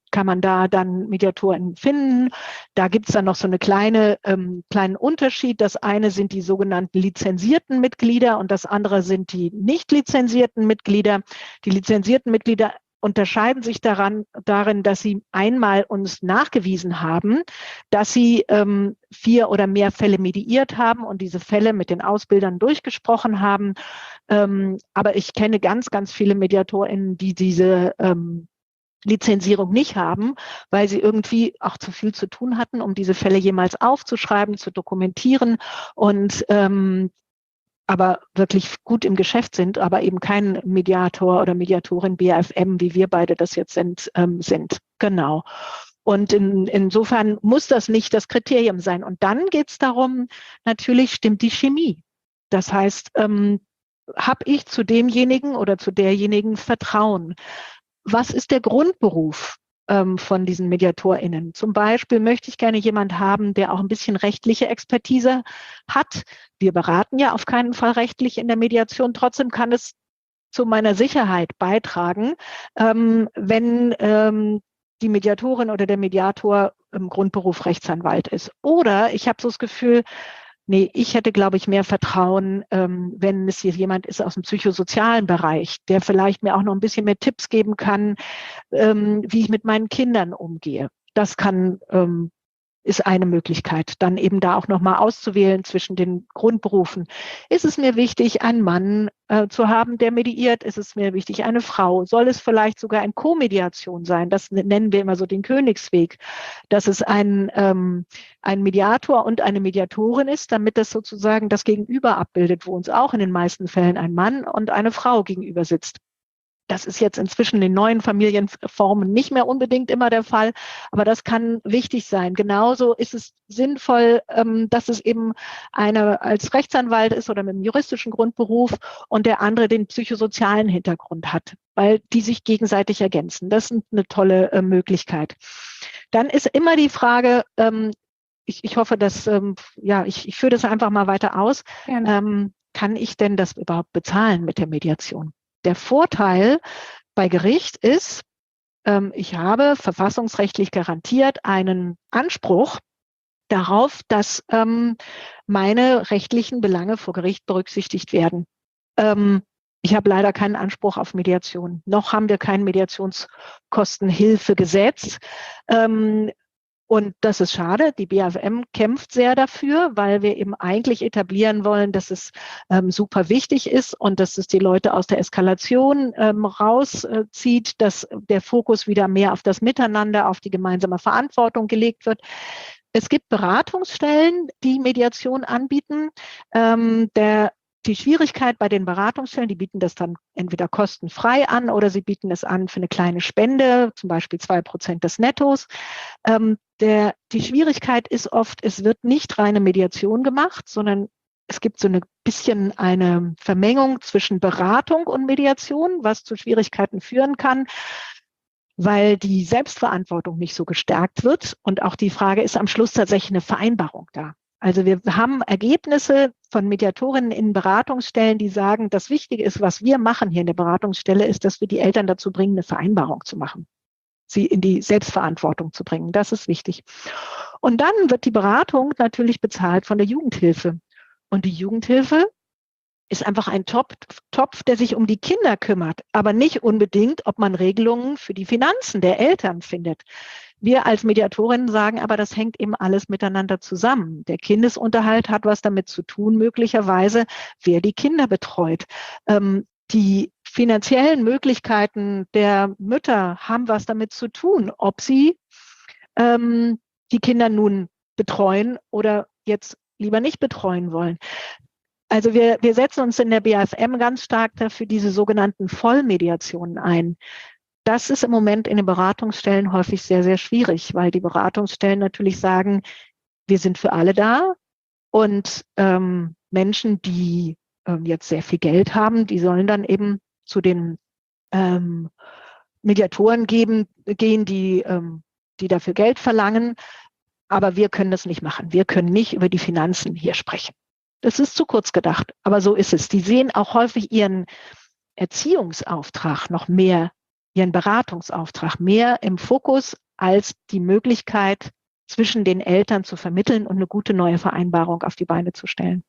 kann man da dann Mediatoren finden. Da gibt es dann noch so eine kleine ähm, kleinen Unterschied. Das eine sind die sogenannten lizenzierten Mitglieder und das andere sind die nicht lizenzierten Mitglieder. Die lizenzierten Mitglieder unterscheiden sich daran, darin, dass sie einmal uns nachgewiesen haben, dass sie ähm, vier oder mehr Fälle mediiert haben und diese Fälle mit den Ausbildern durchgesprochen haben. Ähm, aber ich kenne ganz, ganz viele MediatorInnen, die diese ähm, Lizenzierung nicht haben, weil sie irgendwie auch zu viel zu tun hatten, um diese Fälle jemals aufzuschreiben, zu dokumentieren und ähm, aber wirklich gut im Geschäft sind, aber eben kein Mediator oder Mediatorin B A F M, wie wir beide das jetzt sind. Ähm, sind. Genau. Und in, insofern muss das nicht das Kriterium sein. Und dann geht es darum, natürlich stimmt die Chemie. Das heißt, ähm, habe ich zu demjenigen oder zu derjenigen Vertrauen? Was ist der Grundberuf ähm, von diesen MediatorInnen? Zum Beispiel möchte ich gerne jemand haben, der auch ein bisschen rechtliche Expertise hat. Wir beraten ja auf keinen Fall rechtlich in der Mediation. Trotzdem kann es zu meiner Sicherheit beitragen, ähm, wenn ähm, die Mediatorin oder der Mediator im Grundberuf Rechtsanwalt ist. Oder ich habe so das Gefühl, nee, ich hätte, glaube ich, mehr Vertrauen, ähm, wenn es hier jemand ist aus dem psychosozialen Bereich, der vielleicht mir auch noch ein bisschen mehr Tipps geben kann, ähm, wie ich mit meinen Kindern umgehe. Das kann, ähm, ist eine Möglichkeit, dann eben da auch nochmal auszuwählen zwischen den Grundberufen. Ist es mir wichtig, einen Mann äh, zu haben, der mediiert? Ist es mir wichtig, eine Frau? Soll es vielleicht sogar eine Co-Mediation sein? Das nennen wir immer so den Königsweg, dass es ein, ähm, ein Mediator und eine Mediatorin ist, damit das sozusagen das Gegenüber abbildet, wo uns auch in den meisten Fällen ein Mann und eine Frau gegenüber sitzt. Das ist jetzt inzwischen in neuen Familienformen nicht mehr unbedingt immer der Fall, aber das kann wichtig sein. Genauso ist es sinnvoll, dass es eben einer als Rechtsanwalt ist oder mit einem juristischen Grundberuf und der andere den psychosozialen Hintergrund hat, weil die sich gegenseitig ergänzen. Das ist eine tolle Möglichkeit. Dann ist immer die Frage, ich, ich hoffe, dass, ja, ich, ich führe das einfach mal weiter aus. Gerne. Kann ich denn das überhaupt bezahlen mit der Mediation? Der Vorteil bei Gericht ist, ähm, ich habe verfassungsrechtlich garantiert einen Anspruch darauf, dass ähm, meine rechtlichen Belange vor Gericht berücksichtigt werden. Ähm, ich habe leider keinen Anspruch auf Mediation. Noch haben wir kein Mediationskostenhilfegesetz. Ähm, Und das ist schade. Die B A F M kämpft sehr dafür, weil wir eben eigentlich etablieren wollen, dass es ähm, super wichtig ist und dass es die Leute aus der Eskalation ähm, rauszieht, dass der Fokus wieder mehr auf das Miteinander, auf die gemeinsame Verantwortung gelegt wird. Es gibt Beratungsstellen, die Mediation anbieten. Ähm, der Die Schwierigkeit bei den Beratungsstellen, die bieten das dann entweder kostenfrei an oder sie bieten es an für eine kleine Spende, zum Beispiel zwei Prozent des Nettos. Ähm, der, die Schwierigkeit ist oft, es wird nicht reine Mediation gemacht, sondern es gibt so ein bisschen eine Vermengung zwischen Beratung und Mediation, was zu Schwierigkeiten führen kann, weil die Selbstverantwortung nicht so gestärkt wird. Und auch die Frage, ist am Schluss tatsächlich eine Vereinbarung da? Also wir haben Ergebnisse von Mediatorinnen in Beratungsstellen, die sagen, das Wichtige ist, was wir machen hier in der Beratungsstelle, ist, dass wir die Eltern dazu bringen, eine Vereinbarung zu machen, sie in die Selbstverantwortung zu bringen. Das ist wichtig. Und dann wird die Beratung natürlich bezahlt von der Jugendhilfe. Und die Jugendhilfe ist einfach ein Topf, der sich um die Kinder kümmert, aber nicht unbedingt, ob man Regelungen für die Finanzen der Eltern findet. Wir als Mediatorinnen sagen aber, das hängt eben alles miteinander zusammen. Der Kindesunterhalt hat was damit zu tun, möglicherweise, wer die Kinder betreut. Ähm, die finanziellen Möglichkeiten der Mütter haben was damit zu tun, ob sie ähm, die Kinder nun betreuen oder jetzt lieber nicht betreuen wollen. Also wir, wir setzen uns in der B A F M ganz stark dafür diese sogenannten Vollmediationen ein. Das ist im Moment in den Beratungsstellen häufig sehr, sehr schwierig, weil die Beratungsstellen natürlich sagen, wir sind für alle da und ähm, Menschen, die ähm, jetzt sehr viel Geld haben, die sollen dann eben zu den ähm, Mediatoren geben, gehen, die, ähm, die dafür Geld verlangen. Aber wir können das nicht machen. Wir können nicht über die Finanzen hier sprechen. Das ist zu kurz gedacht, aber so ist es. Die sehen auch häufig ihren Erziehungsauftrag noch mehr ihren Beratungsauftrag mehr im Fokus als die Möglichkeit, zwischen den Eltern zu vermitteln und eine gute neue Vereinbarung auf die Beine zu stellen.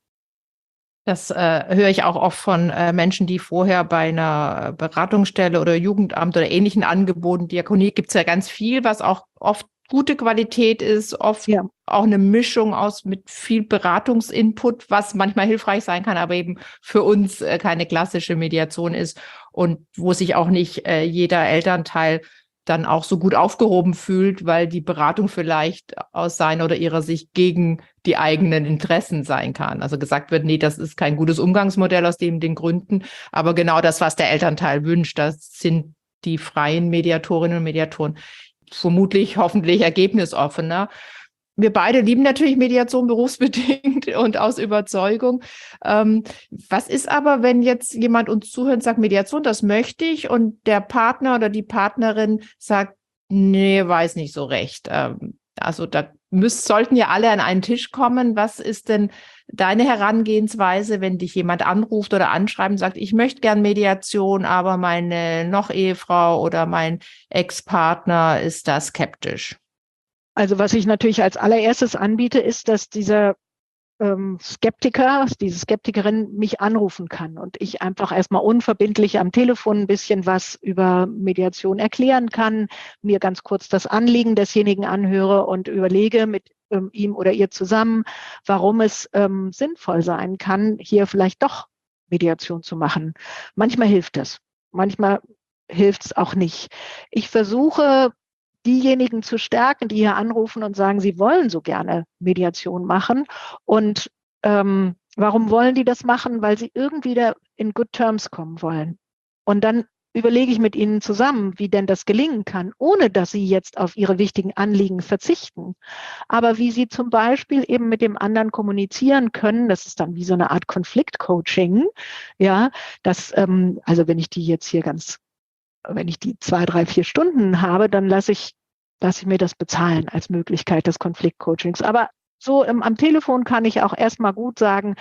Das äh, höre ich auch oft von äh, Menschen, die vorher bei einer Beratungsstelle oder Jugendamt oder ähnlichen Angeboten, Diakonie, gibt es ja ganz viel, was auch oft gute Qualität ist, oft ja. auch eine Mischung aus mit viel Beratungsinput, was manchmal hilfreich sein kann, aber eben für uns äh, keine klassische Mediation ist und wo sich auch nicht äh, jeder Elternteil dann auch so gut aufgehoben fühlt, weil die Beratung vielleicht aus seiner oder ihrer Sicht gegen die eigenen Interessen sein kann. Also gesagt wird, nee, das ist kein gutes Umgangsmodell aus dem den Gründen, aber genau das, was der Elternteil wünscht, das sind die freien Mediatorinnen und Mediatoren vermutlich, hoffentlich ergebnisoffener. Wir beide lieben natürlich Mediation berufsbedingt und aus Überzeugung. Ähm, was ist aber, wenn jetzt jemand uns zuhört und sagt, Mediation, das möchte ich, und der Partner oder die Partnerin sagt, nee, weiß nicht so recht. Ähm, also da müssen, sollten ja alle an einen Tisch kommen. Was ist denn deine Herangehensweise, wenn dich jemand anruft oder anschreibt und sagt, ich möchte gern Mediation, aber meine Noch-Ehefrau oder mein Ex-Partner ist da skeptisch? Also was ich natürlich als allererstes anbiete, ist, dass dieser ähm, Skeptiker, diese Skeptikerin mich anrufen kann und ich einfach erstmal unverbindlich am Telefon ein bisschen was über Mediation erklären kann, mir ganz kurz das Anliegen desjenigen anhöre und überlege mit ähm, ihm oder ihr zusammen, warum es ähm, sinnvoll sein kann, hier vielleicht doch Mediation zu machen. Manchmal hilft es, manchmal hilft es auch nicht. Ich versuche, diejenigen zu stärken, die hier anrufen und sagen, sie wollen so gerne Mediation machen. Und ähm, warum wollen die das machen? Weil sie irgendwie da in good terms kommen wollen. Und dann überlege ich mit ihnen zusammen, wie denn das gelingen kann, ohne dass sie jetzt auf ihre wichtigen Anliegen verzichten. Aber wie sie zum Beispiel eben mit dem anderen kommunizieren können, das ist dann wie so eine Art Konfliktcoaching. Ja, das, ähm, also wenn ich die jetzt hier ganz wenn ich die zwei, drei, vier Stunden habe, dann lasse ich, lasse ich mir das bezahlen als Möglichkeit des Konfliktcoachings. Aber so im, am Telefon kann ich auch erstmal gut sagen,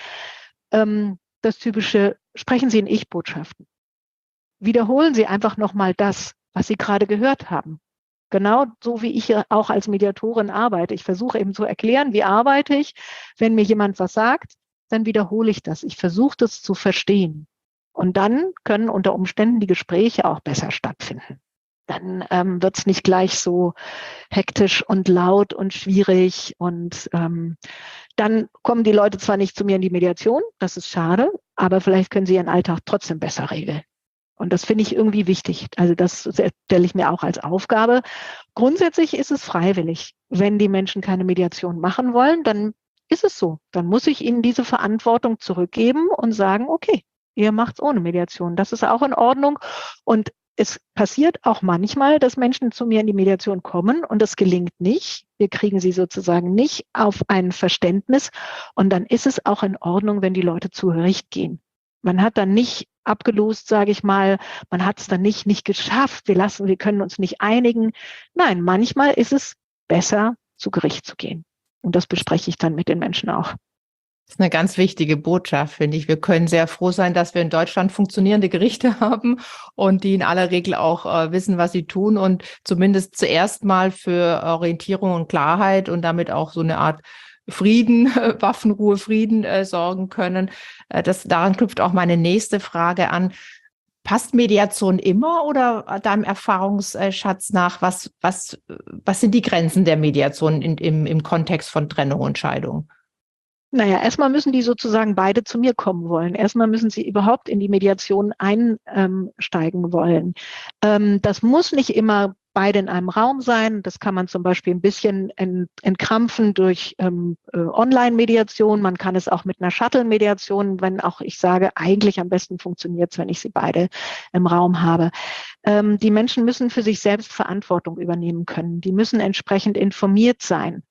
ähm, das typische, sprechen Sie in Ich-Botschaften. Wiederholen Sie einfach nochmal das, was Sie gerade gehört haben. Genau so, wie ich auch als Mediatorin arbeite. Ich versuche eben zu erklären, wie arbeite ich. Wenn mir jemand was sagt, dann wiederhole ich das. Ich versuche das zu verstehen. Und dann können unter Umständen die Gespräche auch besser stattfinden. Dann ähm, wird es nicht gleich so hektisch und laut und schwierig. Und ähm, dann kommen die Leute zwar nicht zu mir in die Mediation, das ist schade, aber vielleicht können sie ihren Alltag trotzdem besser regeln. Und das finde ich irgendwie wichtig. Also das stelle ich mir auch als Aufgabe. Grundsätzlich ist es freiwillig. Wenn die Menschen keine Mediation machen wollen, dann ist es so. Dann muss ich ihnen diese Verantwortung zurückgeben und sagen, okay, ihr macht's ohne Mediation. Das ist auch in Ordnung. Und es passiert auch manchmal, dass Menschen zu mir in die Mediation kommen und es gelingt nicht. Wir kriegen sie sozusagen nicht auf ein Verständnis. Und dann ist es auch in Ordnung, wenn die Leute zu Gericht gehen. Man hat dann nicht abgelost, sage ich mal, man hat es dann nicht, nicht geschafft, wir lassen, wir können uns nicht einigen. Nein, manchmal ist es besser, zu Gericht zu gehen. Und das bespreche ich dann mit den Menschen auch. Das ist eine ganz wichtige Botschaft, finde ich. Wir können sehr froh sein, dass wir in Deutschland funktionierende Gerichte haben und die in aller Regel auch äh, wissen, was sie tun und zumindest zuerst mal für Orientierung und Klarheit und damit auch so eine Art Frieden, Waffenruhe, Frieden äh, sorgen können. Äh, das, daran knüpft auch meine nächste Frage an. Passt Mediation immer oder deinem Erfahrungsschatz nach? Was, was, was sind die Grenzen der Mediation in, im, im Kontext von Trennung und Scheidung? Naja, erstmal müssen die sozusagen beide zu mir kommen wollen. Erstmal müssen sie überhaupt in die Mediation einsteigen wollen. Ähm, das muss nicht immer beide in einem Raum sein. Das kann man zum Beispiel ein bisschen ent, entkrampfen durch ähm, äh, Online-Mediation. Man kann es auch mit einer Shuttle-Mediation, wenn auch ich sage, eigentlich am besten funktioniert es, wenn ich sie beide im Raum habe. Ähm, die Menschen müssen für sich selbst Verantwortung übernehmen können. Die müssen entsprechend informiert sein.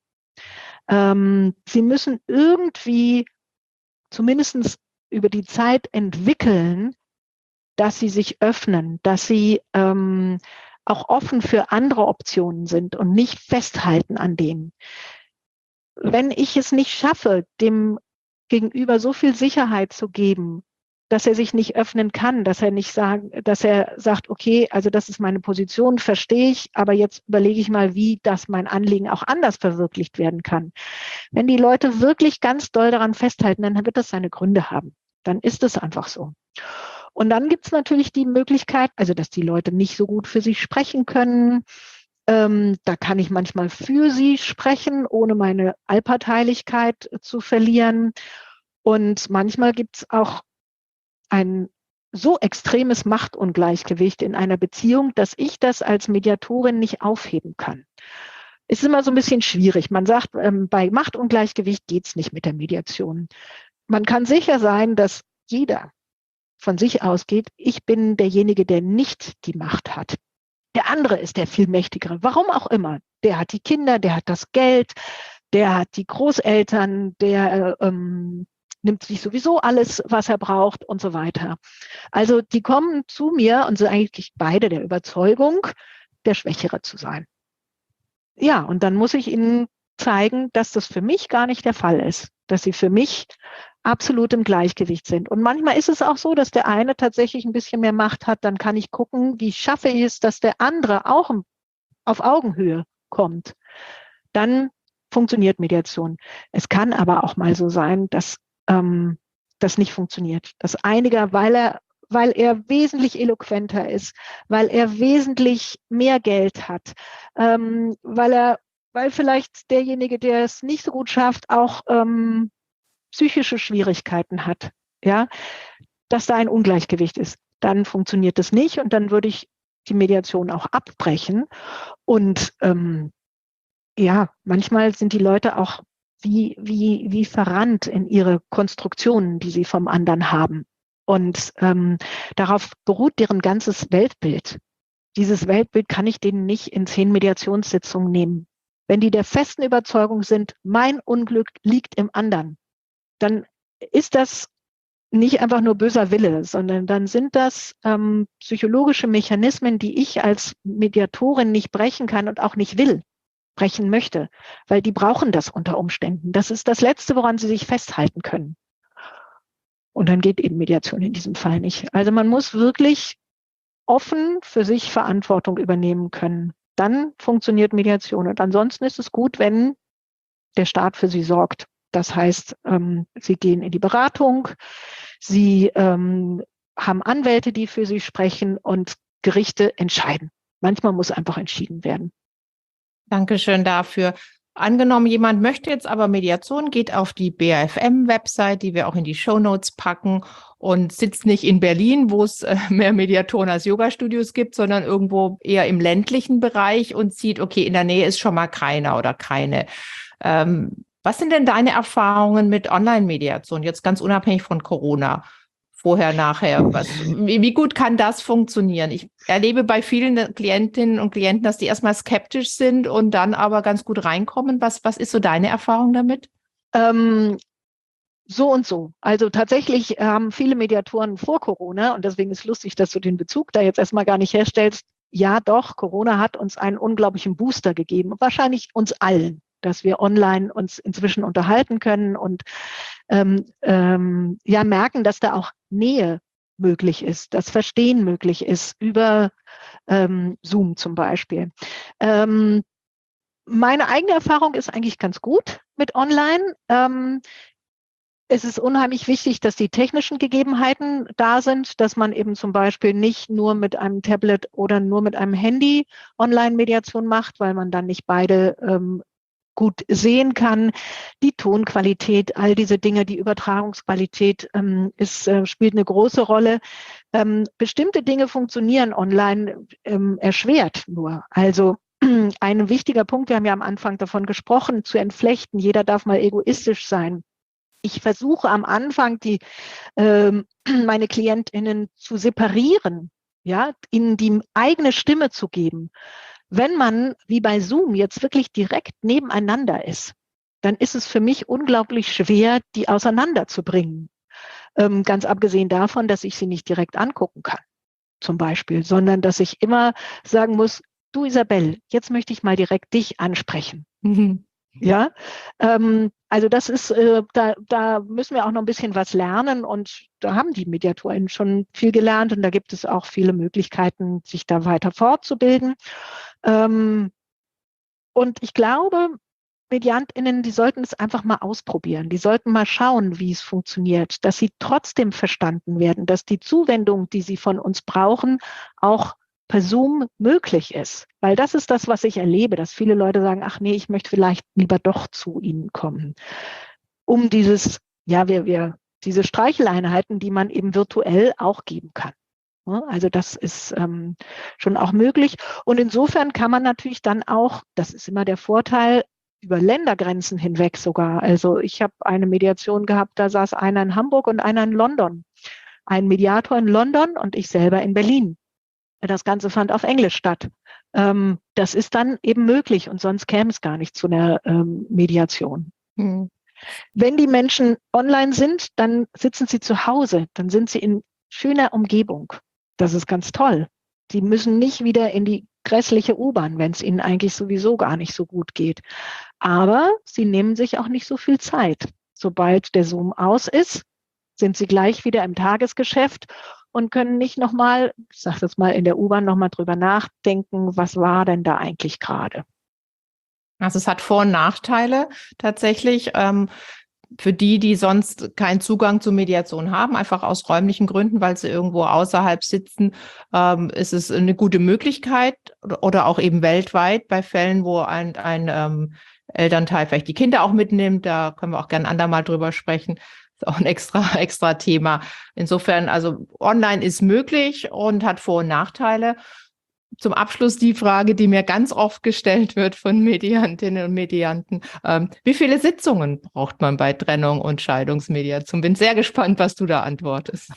Ähm, sie müssen irgendwie zumindest über die Zeit entwickeln, dass sie sich öffnen, dass sie ähm, auch offen für andere Optionen sind und nicht festhalten an denen. Wenn ich es nicht schaffe, dem Gegenüber so viel Sicherheit zu geben, dass er sich nicht öffnen kann, dass er nicht sagen, dass er sagt, okay, also das ist meine Position, verstehe ich, aber jetzt überlege ich mal, wie das mein Anliegen auch anders verwirklicht werden kann. Wenn die Leute wirklich ganz doll daran festhalten, dann wird das seine Gründe haben. Dann ist es einfach so. Und dann gibt es natürlich die Möglichkeit, also dass die Leute nicht so gut für sich sprechen können. Ähm, da kann ich manchmal für sie sprechen, ohne meine Allparteilichkeit zu verlieren. Und manchmal gibt es auch ein so extremes Machtungleichgewicht in einer Beziehung, dass ich das als Mediatorin nicht aufheben kann. Es ist immer so ein bisschen schwierig. Man sagt, ähm, bei Machtungleichgewicht geht es nicht mit der Mediation. Man kann sicher sein, dass jeder von sich ausgeht, ich bin derjenige, der nicht die Macht hat. Der andere ist der viel mächtigere. Warum auch immer. Der hat die Kinder, der hat das Geld, der hat die Großeltern, der ähm, nimmt sich sowieso alles, was er braucht und so weiter. Also die kommen zu mir und sind eigentlich beide der Überzeugung, der Schwächere zu sein. Ja, und dann muss ich ihnen zeigen, dass das für mich gar nicht der Fall ist, dass sie für mich absolut im Gleichgewicht sind. Und manchmal ist es auch so, dass der eine tatsächlich ein bisschen mehr Macht hat. Dann kann ich gucken, wie schaffe ich es, dass der andere auch auf Augenhöhe kommt. Dann funktioniert Mediation. Es kann aber auch mal so sein, dass ähm, das nicht funktioniert. Dass einiger, weil er weil er wesentlich eloquenter ist, weil er wesentlich mehr Geld hat, ähm, weil er, weil vielleicht derjenige, der es nicht so gut schafft, auch ähm, psychische Schwierigkeiten hat, ja, dass da ein Ungleichgewicht ist. Dann funktioniert das nicht und dann würde ich die Mediation auch abbrechen. Und ähm, ja, manchmal sind die Leute auch wie, wie, wie verrannt in ihre Konstruktionen, die sie vom anderen haben. Und ähm, darauf beruht deren ganzes Weltbild. Dieses Weltbild kann ich denen nicht in zehn Mediationssitzungen nehmen. Wenn die der festen Überzeugung sind, mein Unglück liegt im anderen, dann ist das nicht einfach nur böser Wille, sondern dann sind das ähm, psychologische Mechanismen, die ich als Mediatorin nicht brechen kann und auch nicht will, brechen möchte, weil die brauchen das unter Umständen. Das ist das Letzte, woran sie sich festhalten können. Und dann geht eben Mediation in diesem Fall nicht. Also man muss wirklich offen für sich Verantwortung übernehmen können. Dann funktioniert Mediation. Und ansonsten ist es gut, wenn der Staat für sie sorgt. Das heißt, ähm, sie gehen in die Beratung, sie ähm, haben Anwälte, die für sie sprechen und Gerichte entscheiden. Manchmal muss einfach entschieden werden. Dankeschön dafür. Angenommen, jemand möchte jetzt aber Mediation, geht auf die B A F M-Website, die wir auch in die Shownotes packen und sitzt nicht in Berlin, wo es mehr Mediatoren als Yoga-Studios gibt, sondern irgendwo eher im ländlichen Bereich und sieht, okay, in der Nähe ist schon mal keiner oder keine. Ähm, was sind denn deine Erfahrungen mit Online-Mediation, jetzt ganz unabhängig von Corona? Vorher, nachher, was, wie, wie gut kann das funktionieren? Ich erlebe bei vielen Klientinnen und Klienten, dass die erstmal skeptisch sind und dann aber ganz gut reinkommen. Was, was ist so deine Erfahrung damit? Ähm, so und so. Also tatsächlich haben viele Mediatoren vor Corona, und deswegen ist lustig, dass du den Bezug da jetzt erstmal gar nicht herstellst. Ja, doch, Corona hat uns einen unglaublichen Booster gegeben, wahrscheinlich uns allen, dass wir online uns inzwischen unterhalten können und ähm, ähm, ja merken, dass da auch Nähe möglich ist, dass Verstehen möglich ist über ähm, Zoom zum Beispiel. Ähm, meine eigene Erfahrung ist eigentlich ganz gut mit Online. Ähm, es ist unheimlich wichtig, dass die technischen Gegebenheiten da sind, dass man eben zum Beispiel nicht nur mit einem Tablet oder nur mit einem Handy Online-Mediation macht, weil man dann nicht beide ähm, gut sehen kann, die Tonqualität, all diese Dinge, die Übertragungsqualität ähm, ist, äh, spielt eine große Rolle. Ähm, bestimmte Dinge funktionieren online ähm, erschwert nur. Also ein wichtiger Punkt, wir haben ja am Anfang davon gesprochen, zu entflechten, jeder darf mal egoistisch sein. Ich versuche am Anfang, die ähm, meine KlientInnen zu separieren, ja, ihnen die eigene Stimme zu geben. Wenn man, wie bei Zoom, jetzt wirklich direkt nebeneinander ist, dann ist es für mich unglaublich schwer, die auseinanderzubringen. Ähm, ganz abgesehen davon, dass ich sie nicht direkt angucken kann, zum Beispiel, sondern dass ich immer sagen muss, du Isabel, jetzt möchte ich mal direkt dich ansprechen. Mhm. Ja, ähm, also das ist, äh, da, da müssen wir auch noch ein bisschen was lernen und da haben die Mediatorinnen schon viel gelernt und da gibt es auch viele Möglichkeiten, sich da weiter fortzubilden. Ähm, und ich glaube, MediantInnen, die sollten es einfach mal ausprobieren. Die sollten mal schauen, wie es funktioniert, dass sie trotzdem verstanden werden, dass die Zuwendung, die sie von uns brauchen, auch per Zoom möglich ist. Weil das ist das, was ich erlebe, dass viele Leute sagen, ach nee, ich möchte vielleicht lieber doch zu Ihnen kommen. Um dieses, ja, wir, wir, diese Streicheleinheiten, die man eben virtuell auch geben kann. Also das ist ähm, schon auch möglich. Und insofern kann man natürlich dann auch, das ist immer der Vorteil, über Ländergrenzen hinweg sogar. Also ich habe eine Mediation gehabt, da saß einer in Hamburg und einer in London. Ein Mediator in London und ich selber in Berlin. Das Ganze fand auf Englisch statt. Ähm, das ist dann eben möglich und sonst käme es gar nicht zu einer ähm, Mediation. Hm. Wenn die Menschen online sind, dann sitzen sie zu Hause, dann sind sie in schöner Umgebung. Das ist ganz toll. Sie müssen nicht wieder in die grässliche U-Bahn, wenn es ihnen eigentlich sowieso gar nicht so gut geht. Aber sie nehmen sich auch nicht so viel Zeit. Sobald der Zoom aus ist, sind sie gleich wieder im Tagesgeschäft und können nicht nochmal, ich sage das mal, in der U-Bahn nochmal drüber nachdenken, was war denn da eigentlich gerade. Also es hat Vor- und Nachteile tatsächlich. Ähm, für die, die sonst keinen Zugang zu Mediation haben, einfach aus räumlichen Gründen, weil sie irgendwo außerhalb sitzen, ähm, ist es eine gute Möglichkeit oder auch eben weltweit bei Fällen, wo ein, ein ähm, Elternteil vielleicht die Kinder auch mitnimmt. Da können wir auch gerne andermal drüber sprechen. Ist auch ein extra, extra Thema. Insofern, also online ist möglich und hat Vor- und Nachteile. Zum Abschluss die Frage, die mir ganz oft gestellt wird von Mediantinnen und Medianten. Ähm, wie viele Sitzungen braucht man bei Trennung und Scheidungsmediation? Bin sehr gespannt, was du da antwortest.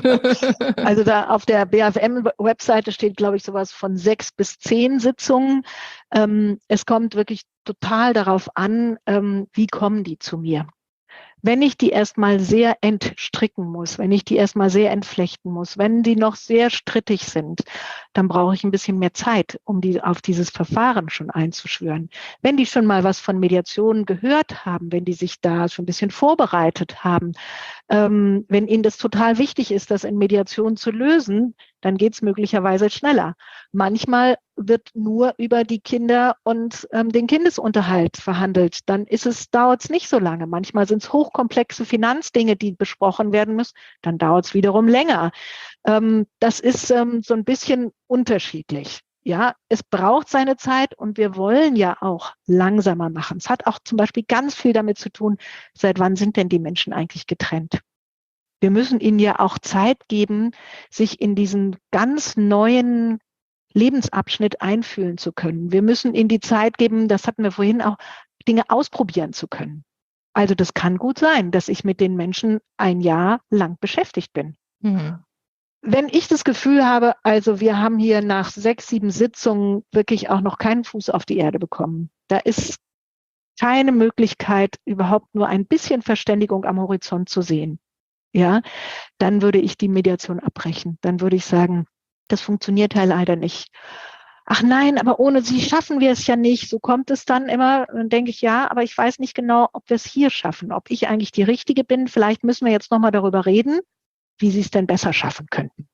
Also da auf der B A F M-Webseite steht, glaube ich, sowas von sechs bis zehn Sitzungen. Ähm, es kommt wirklich total darauf an, ähm, wie kommen die zu mir. Wenn ich die erstmal sehr entstricken muss, wenn ich die erstmal sehr entflechten muss, wenn die noch sehr strittig sind, dann brauche ich ein bisschen mehr Zeit, um die auf dieses Verfahren schon einzuschwören. Wenn die schon mal was von Mediation gehört haben, wenn die sich da schon ein bisschen vorbereitet haben, ähm, wenn ihnen das total wichtig ist, das in Mediation zu lösen, dann geht es möglicherweise schneller. Manchmal wird nur über die Kinder und ähm, den Kindesunterhalt verhandelt. Dann ist es, dauert es nicht so lange. Manchmal sind es hochkomplexe Finanzdinge, die besprochen werden müssen. Dann dauert es wiederum länger. Ähm, das ist ähm, so ein bisschen unterschiedlich. Ja, es braucht seine Zeit und wir wollen ja auch langsamer machen. Es hat auch zum Beispiel ganz viel damit zu tun, seit wann sind denn die Menschen eigentlich getrennt? Wir müssen ihnen ja auch Zeit geben, sich in diesen ganz neuen Lebensabschnitt einfühlen zu können. Wir müssen ihnen die Zeit geben, das hatten wir vorhin auch, Dinge ausprobieren zu können. Also das kann gut sein, dass ich mit den Menschen ein Jahr lang beschäftigt bin. Mhm. Wenn ich das Gefühl habe, also wir haben hier nach sechs, sieben Sitzungen wirklich auch noch keinen Fuß auf die Erde bekommen, da ist keine Möglichkeit, überhaupt nur ein bisschen Verständigung am Horizont zu sehen, ja, dann würde ich die Mediation abbrechen. Dann würde ich sagen, das funktioniert ja leider nicht. Ach nein, aber ohne Sie schaffen wir es ja nicht. So kommt es dann immer. Dann denke ich, ja, aber ich weiß nicht genau, ob wir es hier schaffen, ob ich eigentlich die Richtige bin. Vielleicht müssen wir jetzt nochmal darüber reden, wie Sie es denn besser schaffen könnten.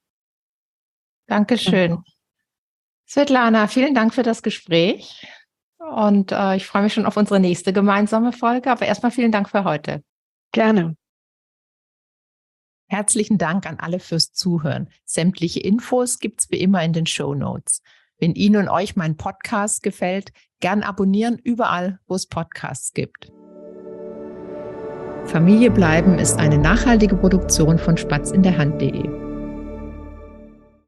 Dankeschön. Ja. Svetlana, vielen Dank für das Gespräch. Und äh, ich freue mich schon auf unsere nächste gemeinsame Folge. Aber erstmal vielen Dank für heute. Gerne. Herzlichen Dank an alle fürs Zuhören. Sämtliche Infos gibt's wie immer in den Shownotes. Wenn Ihnen und euch mein Podcast gefällt, gern abonnieren überall, wo es Podcasts gibt. Familie bleiben ist eine nachhaltige Produktion von spatz in der hand punkt de.